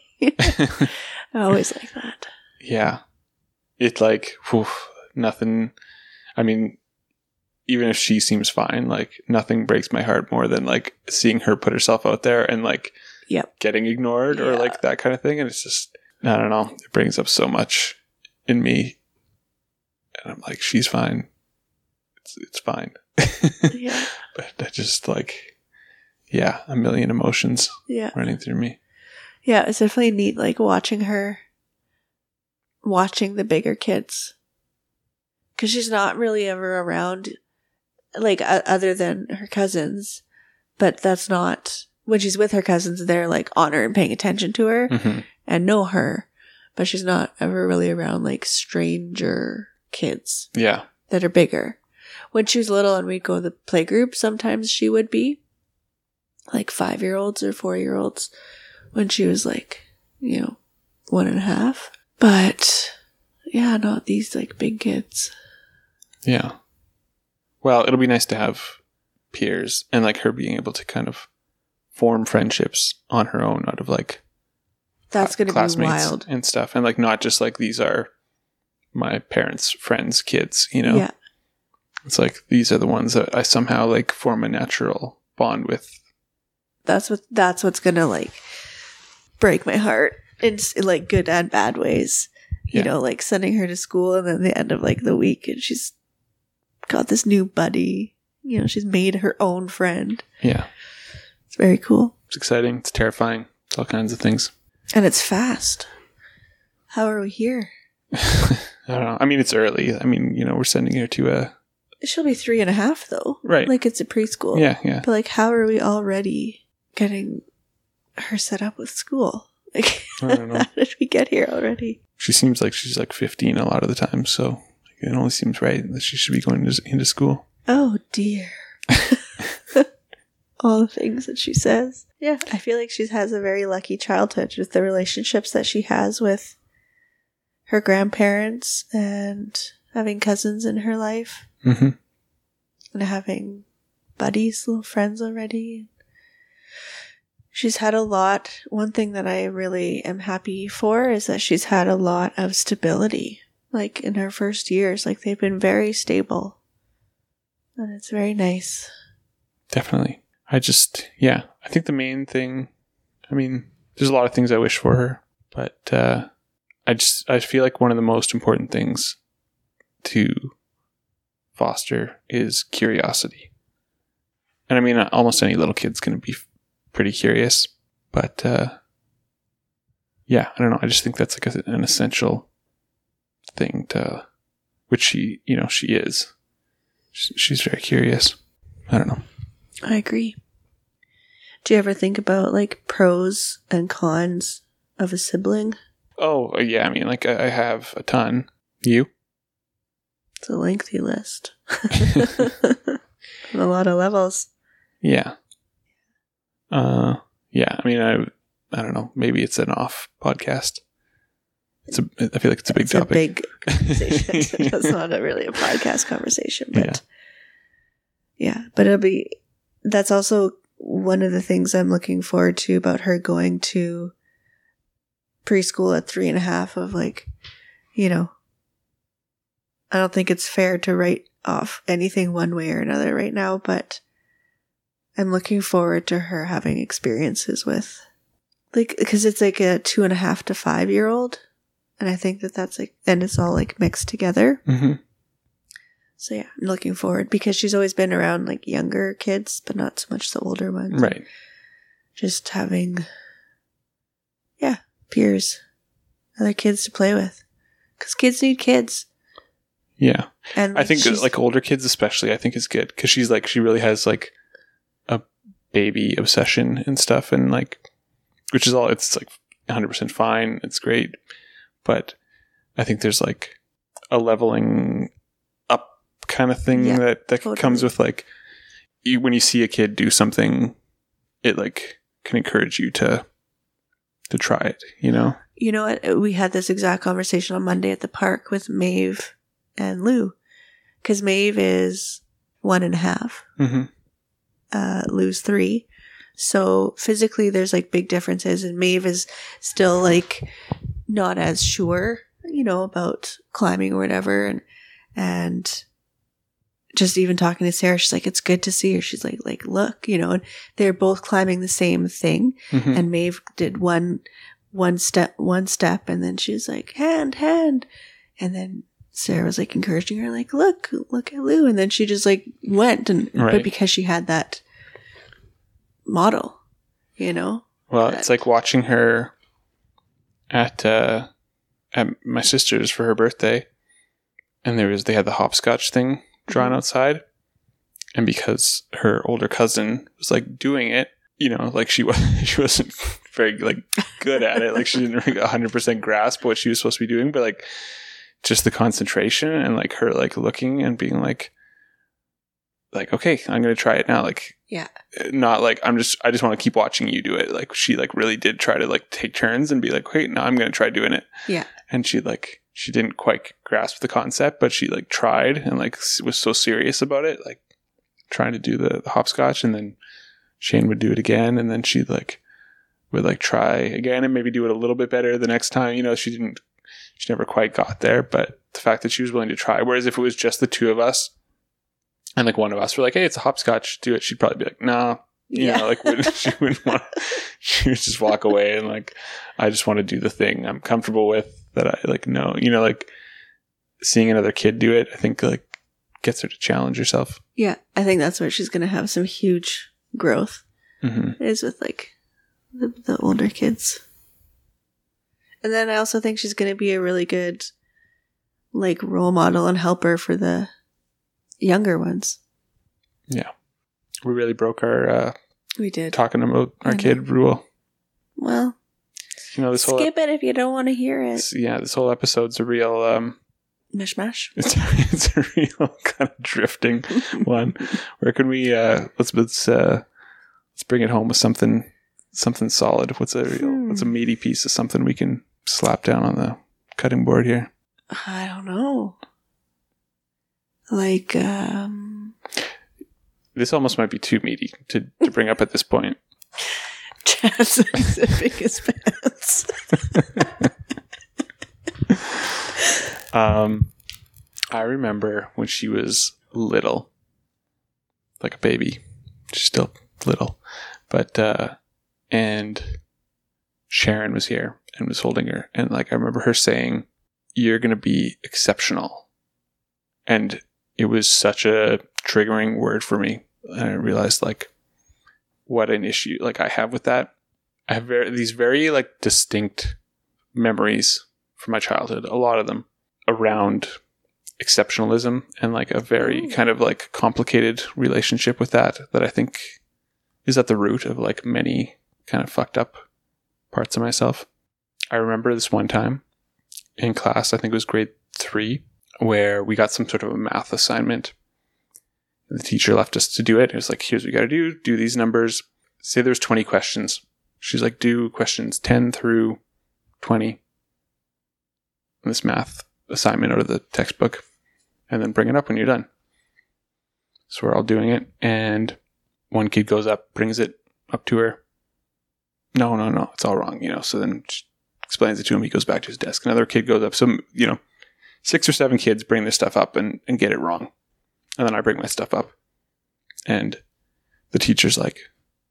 I always like that. Yeah. It's like, whew, nothing. I mean, even if she seems fine, like nothing breaks my heart more than like seeing her put herself out there and like yep. getting ignored yeah. or like that kind of thing. And it's just, I don't know. It brings up so much in me. And I'm like, she's fine. It's, it's fine. Yeah. But I just like, yeah, a million emotions yeah. running through me. Yeah, it's definitely neat, like, watching her, watching the bigger kids. Because she's not really ever around, like, uh, other than her cousins. But that's not, when she's with her cousins, they're, like, on her and paying attention to her mm-hmm. and know her. But she's not ever really around, like, stranger kids. Yeah. That are bigger. When she was little and we'd go to the playgroup, sometimes she would be, like, five-year-olds or four-year-olds. When she was like, you know, one and a half. But, yeah, not these, like, big kids. Yeah. Well, it'll be nice to have peers and, like, her being able to kind of form friendships on her own out of, like, that's going to be wild. And stuff. And, like, not just, like, these are my parents' friends' kids, you know? Yeah. It's like, these are the ones that I somehow, like, form a natural bond with. That's what, that's what's going to, like, break my heart in, in like good and bad ways. You yeah. know, like sending her to school and then the end of like the week and she's got this new buddy. You know, she's made her own friend. Yeah. It's very cool. It's exciting. It's terrifying. It's all kinds of things. And it's fast. How are we here? I don't know. I mean, it's early. I mean, you know, we're sending her to a... She'll be three and a half though. Right. Like it's a preschool. Yeah, yeah. But like, how are we already getting her set up with school? Like, I don't know. How did we get here already? She seems like she's like fifteen a lot of the time, so it only seems right that she should be going into, into school. Oh dear. All the things that she says. Yeah, I feel like she has a very lucky childhood with the relationships that she has with her grandparents and having cousins in her life. Mm-hmm. And having buddies, little friends already. She's had a lot. One thing that I really am happy for is that she's had a lot of stability. Like in her first years, like they've been very stable. And it's very nice. Definitely. I just, yeah, I think the main thing, I mean, there's a lot of things I wish for her, but uh, I just, I feel like one of the most important things to foster is curiosity. And I mean, almost any little kid's going to be pretty curious, but uh, yeah, I don't know. I just think that's like a, an essential thing to, which she, you know, she is. She's, she's very curious. I don't know. I agree. Do you ever think about like pros and cons of a sibling? Oh, yeah. I mean, like I, I have a ton. You? It's a lengthy list. On a lot of levels. Yeah. Uh, yeah. I mean, I, I don't know. Maybe it's an off podcast. It's a. I feel like it's a big it's topic. A big conversation. It's not a really a podcast conversation, but yeah. yeah. But it'll be. That's also one of the things I'm looking forward to about her going to preschool at three and a half. Of like, you know, I don't think it's fair to write off anything one way or another right now, but I'm looking forward to her having experiences with, like, because it's like a two and a half to five year old. And I think that that's like, and it's all like mixed together. Mm-hmm. So yeah, I'm looking forward because she's always been around like younger kids, but not so much the older ones. Right. Just having, yeah, peers, other kids to play with. Because kids need kids. Yeah. And like, I think like older kids especially, I think is good because she's like, she really has like a baby obsession and stuff. And like, which is all, it's like one hundred percent fine. It's great. But I think there's like a leveling up kind of thing yeah, that, that totally. comes with like, you, when you see a kid do something, it like can encourage you to, to try it, you know? You know what? We had this exact conversation on Monday at the park with Maeve and Lou. Because Maeve is one and a half. Mm-hmm. Uh, Lou's three. So physically there's like big differences, and Maeve is still like not as sure, you know, about climbing or whatever. And, and just even talking to Sarah, she's like, it's good to see her. She's like, like, look, you know, and they're both climbing the same thing. Mm-hmm. And Maeve did one, one step, one step. And then she was like, hand, hand. And then Sarah was like encouraging her, like, look, look at Lou. And then she just like went and, right. but because she had that model, you know? Well, that, it's like watching her at, uh, at my sister's for her birthday. And there was, they had the hopscotch thing drawn mm-hmm. outside. And because her older cousin was like doing it, you know, like she was, she wasn't very like good at it. Like she didn't really one hundred percent grasp what she was supposed to be doing, but like, just the concentration and like her like looking and being like, like, okay, I'm going to try it now. Like, yeah, not like, I'm just, I just want to keep watching you do it. Like she like really did try to like take turns and be like, wait, now I'm going to try doing it. Yeah. And she like, she didn't quite grasp the concept, but she like tried and like was so serious about it. Like trying to do the, the hopscotch, and then Shane would do it again. And then she like would like try again and maybe do it a little bit better the next time. You know, she didn't, She never quite got there, but the fact that she was willing to try, whereas if it was just the two of us and like one of us were like, hey, it's a hopscotch, do it, she'd probably be like, nah, you yeah. know, like wouldn't, she wouldn't want to, she would just walk away and like, I just want to do the thing I'm comfortable with that I like know, you know, like seeing another kid do it, I think like gets her to challenge herself. Yeah, I think that's where she's going to have some huge growth mm-hmm. is with like the, the older kids. And then I also think she's going to be a really good, like, role model and helper for the younger ones. Yeah. We really broke our, uh, we did. talking about our kid rule. Well, you know, this skip whole ep- it if you don't want to hear it. This, yeah, this whole episode's a real, um, mishmash. It's, it's a real kind of drifting one. Where can we, uh, let's, let's, uh, let's bring it home with something, something solid. What's a real, hmm. what's a meaty piece of something we can slap down on the cutting board here? I don't know. Like, um... this almost might be too meaty to, to bring up at this point. Jasmine's biggest fans. um, I remember when she was little, like a baby. She's still little. But, uh, and Sharon was here and was holding her. And like, I remember her saying, "You're going to be exceptional." And it was such a triggering word for me. And I realized like what an issue like I have with that. I have very, these very like distinct memories from my childhood, a lot of them around exceptionalism and like a very Ooh. kind of like complicated relationship with that, that I think is at the root of like many kind of fucked up parts of myself. I remember this one time in class, I think it was grade three, where we got some sort of a math assignment. The teacher left us to do it. It was like, here's what you got to do. Do these numbers. Say there's twenty questions. She's like, do questions ten through twenty in this math assignment out of the textbook, and then bring it up when you're done. So we're all doing it. And one kid goes up, brings it up to her. No, no, no, it's all wrong, you know. So then she explains it to him. He goes back to his desk. Another kid goes up. So, you know, six or seven kids bring their stuff up and, and get it wrong. And then I bring my stuff up. And the teacher's like,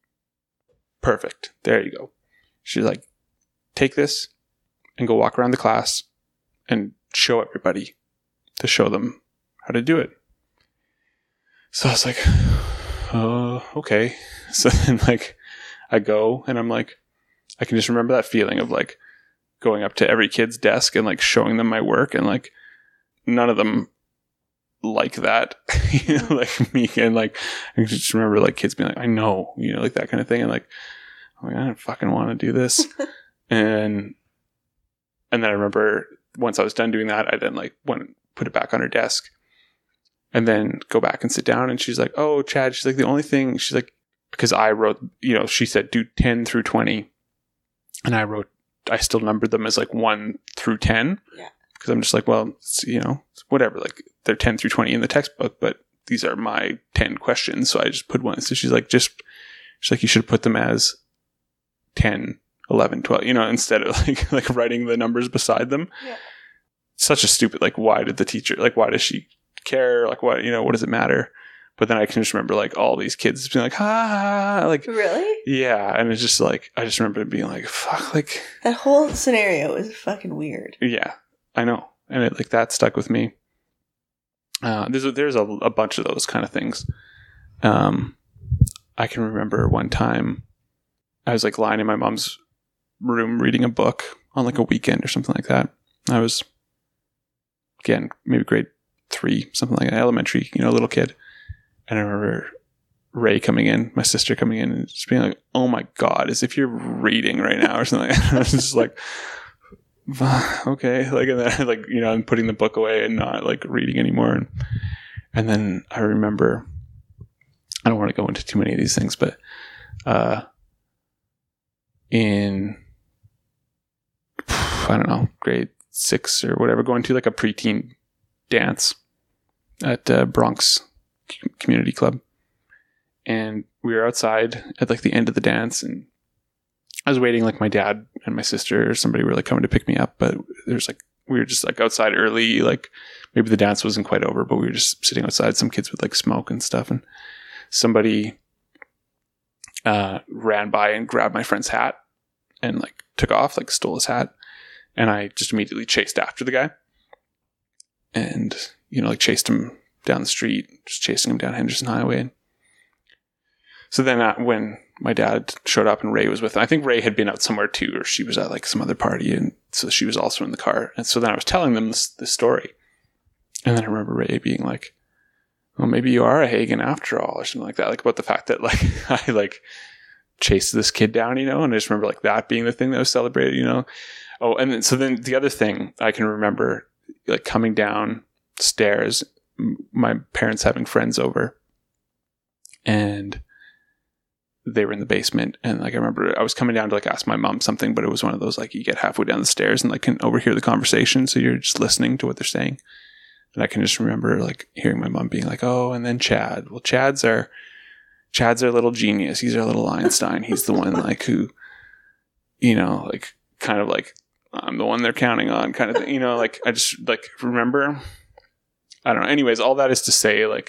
perfect. There you go. She's like, take this and go walk around the class and show everybody to show them how to do it. So I was like, oh, okay. So then like I go and I'm like, I can just remember that feeling of like going up to every kid's desk and like showing them my work, and like none of them like that, you know, like me. And like, I just remember like kids being like, I know, you know, like that kind of thing. And like, I'm like, I don't fucking want to do this. and, and then I remember once I was done doing that, I then like went and put it back on her desk and then go back and sit down. And she's like, oh, Chad, she's like, the only thing, she's like, because I wrote, you know, she said do ten through twenty. And I wrote, I still numbered them as like one through ten. Yeah. Because I'm just like, well, it's, you know, whatever, like they're ten through twenty in the textbook, but these are my ten questions. So I just put one. So she's like, just, she's like, you should put them as ten, eleven, twelve, you know, instead of like, like writing the numbers beside them. Yeah. Such a stupid, like, why did the teacher, like, why does she care? Like, what, you know, what does it matter? But then I can just remember like all these kids being like, ah, like, really? Yeah. And it's just like, I just remember being like, fuck, like. That whole scenario was fucking weird. Yeah, I know. And it like that stuck with me. Uh, there's a, there's a, a bunch of those kind of things. Um, I can remember one time I was like lying in my mom's room reading a book on like a weekend or something like that. I was, again, maybe grade three, something like that, elementary, you know, little kid. And I remember Ray coming in, my sister coming in, and just being like, oh my God, as if you're reading right now or something. And I was just like, okay. Like, and then like, you know, I'm putting the book away and not like reading anymore. And, and then I remember, I don't want to go into too many of these things, but, uh, in, I don't know, grade six or whatever, going to like a preteen dance at uh, Bronx Community Club. And we were outside at like the end of the dance, and I was waiting, like my dad and my sister or somebody were like coming to pick me up, but there's like, we were just like outside early, like maybe the dance wasn't quite over, but we were just sitting outside. Some kids would like smoke and stuff, and somebody uh, ran by and grabbed my friend's hat and like took off, like stole his hat. And I just immediately chased after the guy and, you know, like chased him down the street, just chasing him down Henderson Highway. And so then uh, when my dad showed up and Ray was with him, I think Ray had been out somewhere too, or she was at like some other party. And so she was also in the car. And so then I was telling them this, this story. And then I remember Ray being like, well, maybe you are a Hagen after all, or something like that. Like about the fact that like I like chased this kid down, you know, and I just remember like that being the thing that was celebrated, you know. Oh, and then, so then the other thing I can remember, like coming downstairs, my parents having friends over, and they were in the basement. And like, I remember I was coming down to like ask my mom something, but it was one of those, like you get halfway down the stairs and like can overhear the conversation. So you're just listening to what they're saying. And I can just remember like hearing my mom being like, oh, and then Chad, well, Chad's our, Chad's our little genius. He's our little Einstein. He's the one like who, you know, like kind of like, I'm the one they're counting on kind of thing, you know, like I just like remember, I don't know. Anyways, all that is to say, like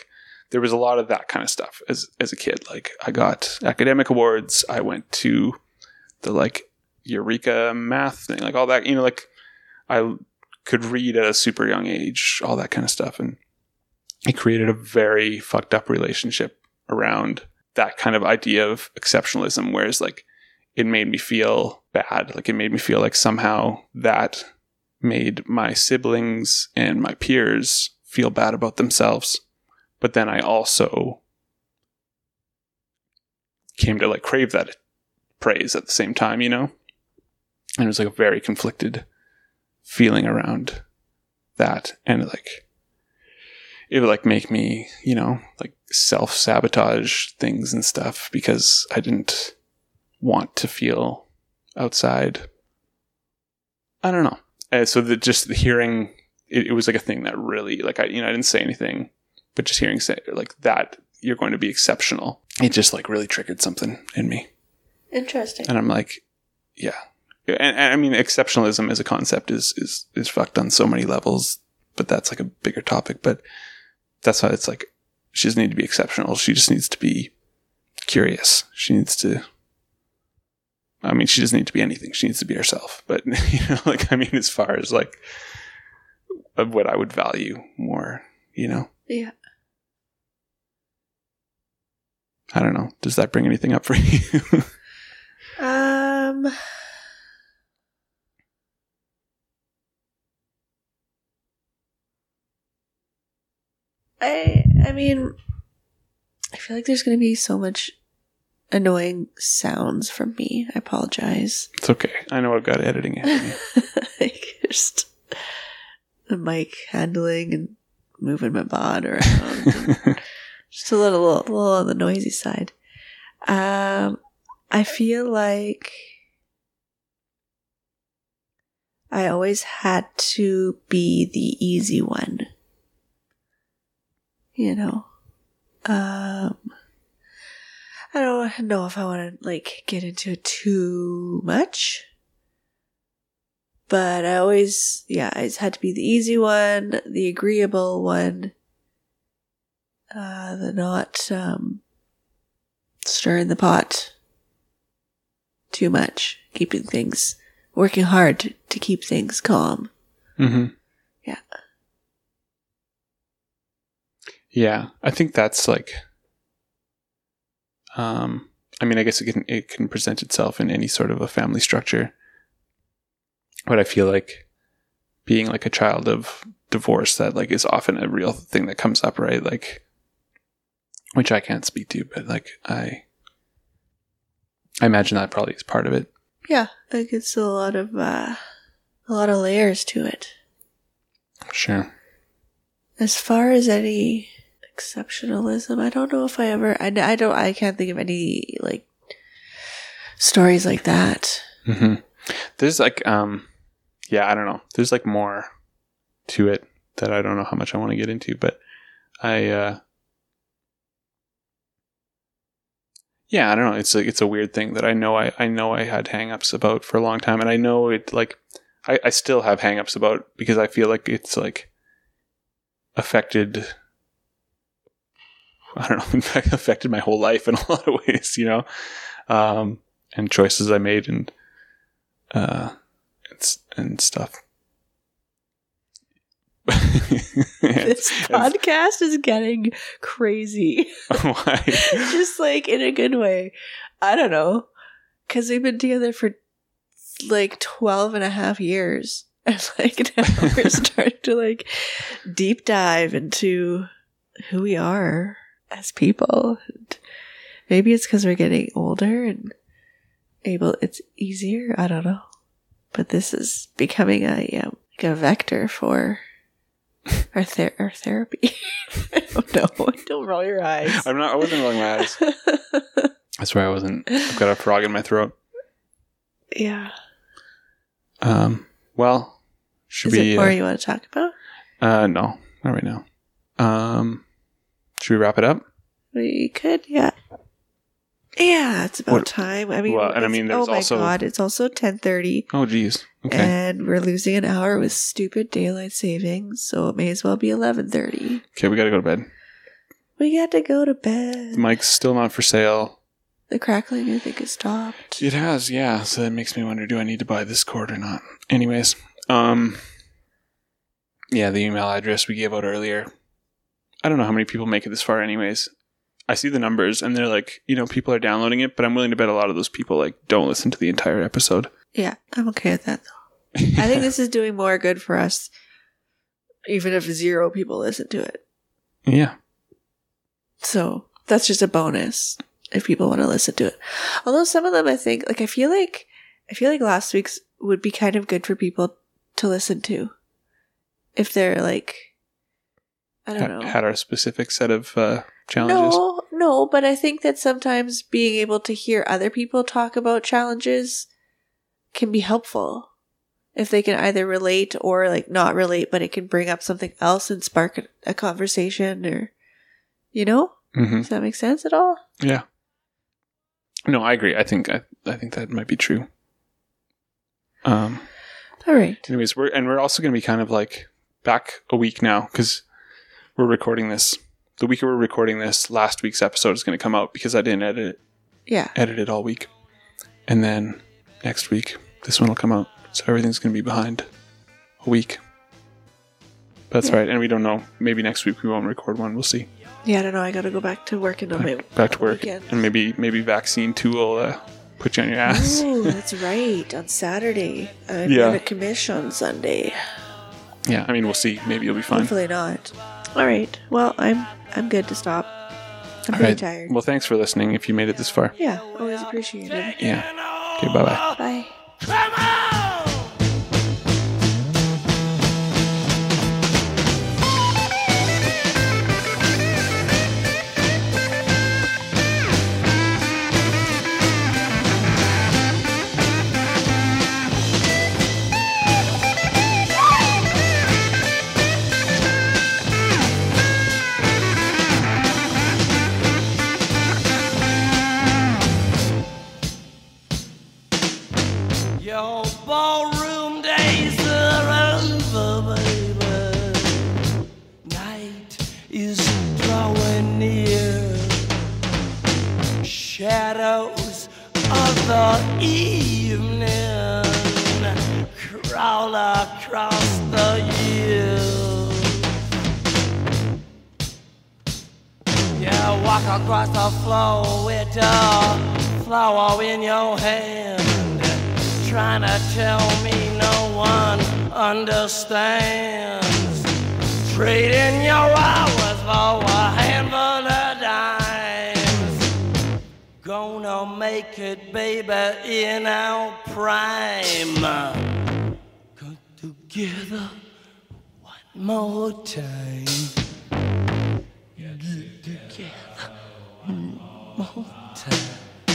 there was a lot of that kind of stuff as as a kid. Like I got academic awards. I went to the like Eureka math thing, like all that, you know, like I could read at a super young age, all that kind of stuff. And it created a very fucked up relationship around that kind of idea of exceptionalism, whereas like it made me feel bad. Like it made me feel like somehow that made my siblings and my peers feel bad about themselves. But then I also came to like crave that praise at the same time, you know? And it was like a very conflicted feeling around that. And like, it would like make me, you know, like self-sabotage things and stuff because I didn't want to feel outside. I don't know. And so the, just the hearing, it, it was like a thing that really, like I, you know, I didn't say anything, but just hearing say like that, you're going to be exceptional. It just like really triggered something in me. Interesting. And I'm like, yeah. And, and I mean, exceptionalism as a concept is, is, is fucked on so many levels, but that's like a bigger topic. But that's why it's like, she doesn't need to be exceptional. She just needs to be curious. She needs to, I mean, she doesn't need to be anything. She needs to be herself. But, you know, like, I mean, as far as like of what I would value more, you know? Yeah. I don't know. Does that bring anything up for you? um, I, I mean, I feel like there's going to be so much annoying sounds from me. I apologize. It's okay. I know I've got editing happening. Like just the mic handling and moving my bod around. Just a little, little, little on the noisy side. Um, I feel like I always had to be the easy one. You know, um, I don't know if I want to like get into it too much, but I always, yeah, I just had to be the easy one, the agreeable one, uh, the not, um, stirring the pot too much, keeping things, working hard to, to keep things calm. Mm-hmm. Yeah. Yeah, I think that's like, um, I mean, I guess it can it can present itself in any sort of a family structure. But I feel like being like a child of divorce, that like is often a real thing that comes up, right? Like, which I can't speak to, but like I, I imagine that probably is part of it. Yeah, like it's a lot of uh, a lot of layers to it. Sure. As far as any exceptionalism, I don't know if I ever, I, I don't, I can't think of any, like, stories like that. Mm-hmm. There's, like, um, yeah, I don't know. There's, like, more to it that I don't know how much I want to get into, but I, uh, yeah, I don't know. It's, like, it's a weird thing that I know I, I know I had hang-ups about for a long time, and I know it, like, I, I still have hang-ups about, because I feel like it's, like, affected, I don't know, in fact, affected my whole life in a lot of ways, you know, um, and choices I made and, uh, and, and stuff. This podcast is getting crazy. Why? Just like in a good way. I don't know. Because we've been together for like twelve and a half years. And like now we're starting to like deep dive into who we are as people. And maybe it's because we're getting older and able, it's easier. I don't know. But this is becoming a, um, like a vector for our, ther- our therapy. I don't know. Don't roll your eyes. I'm not, I wasn't rolling my eyes. That's why I wasn't, I've got a frog in my throat. Yeah. Um, well, should Is we, it more uh, you want to talk about? Uh, no, not right now. Um, should we wrap it up? We could, yeah. Yeah, it's about What- time. I mean, well, and I it's- mean, there's oh my also- god, it's also ten thirty, Oh, geez. Okay. and we're losing an hour with stupid daylight savings, so it may as well be eleven thirty. Okay, we gotta go to bed. We got to go to bed. The mic's still not for sale. The crackling, I think, has stopped. It has, yeah. So that makes me wonder, do I need to buy this cord or not? Anyways, um, yeah, the email address we gave out earlier. I don't know how many people make it this far anyways. I see the numbers and they're like, you know, people are downloading it, but I'm willing to bet a lot of those people like don't listen to the entire episode. Yeah, I'm okay with that though. I think this is doing more good for us, even if zero people listen to it. Yeah. So that's just a bonus if people want to listen to it. Although some of them, I think, like I feel like, I feel like last week's would be kind of good for people to listen to, if they're like, I don't know, had our specific set of uh, challenges. No, no, but I think that sometimes being able to hear other people talk about challenges can be helpful. If they can either relate or like not relate, but it can bring up something else and spark a, a conversation, or, you know, mm-hmm. Does that make sense at all? Yeah. No, I agree. I think I, I think that might be true. Um. All right. Anyways, we're and we're also going to be kind of like back a week now because we're recording this. The week we're recording this, last week's episode is going to come out because I didn't edit it. Yeah. Edit it all week, and then next week this one will come out. So everything's going to be behind a week. That's yeah. right. And we don't know. Maybe next week we won't record one. We'll see. Yeah, I don't know. I got to go back to working on back, my back to work, weekend. And maybe maybe vaccine two will uh, put you on your ass. Oh, that's right. On Saturday, I'm yeah. at a commission on Sunday. Yeah, I mean we'll see. Maybe you'll be fine. Hopefully not. All right. Well, I'm I'm good to stop. I'm all pretty right. tired. Well, thanks for listening. If you made it this far. Yeah, always appreciate it. Yeah. Okay. Bye-bye. Bye. Come on! Your ballroom days are over, baby. Night is drawing near. Shadows of the evening crawl across the years. You walk across the floor with a flower in your hand, trying to tell me no one understands. Trading your hours for a handful of dimes. Gonna make it, baby, in our prime. Come together one more time. Get together one more time.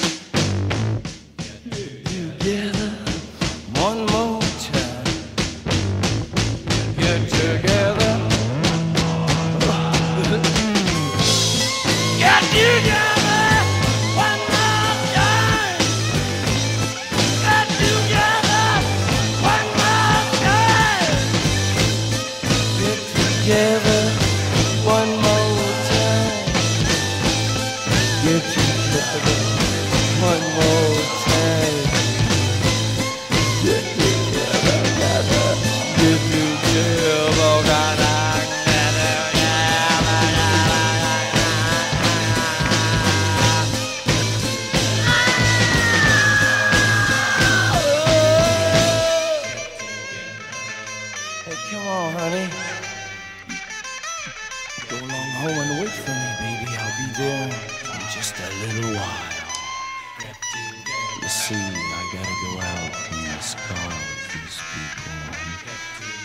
Together one more time. Get together. Get together one more time. Get together one more time. Get together one more time. Get together one more time. Get together, get together, Hey, come on, honey. Go along home and wait for me, baby. I'll be there in just a little while. You see, I gotta go out in this car with these people.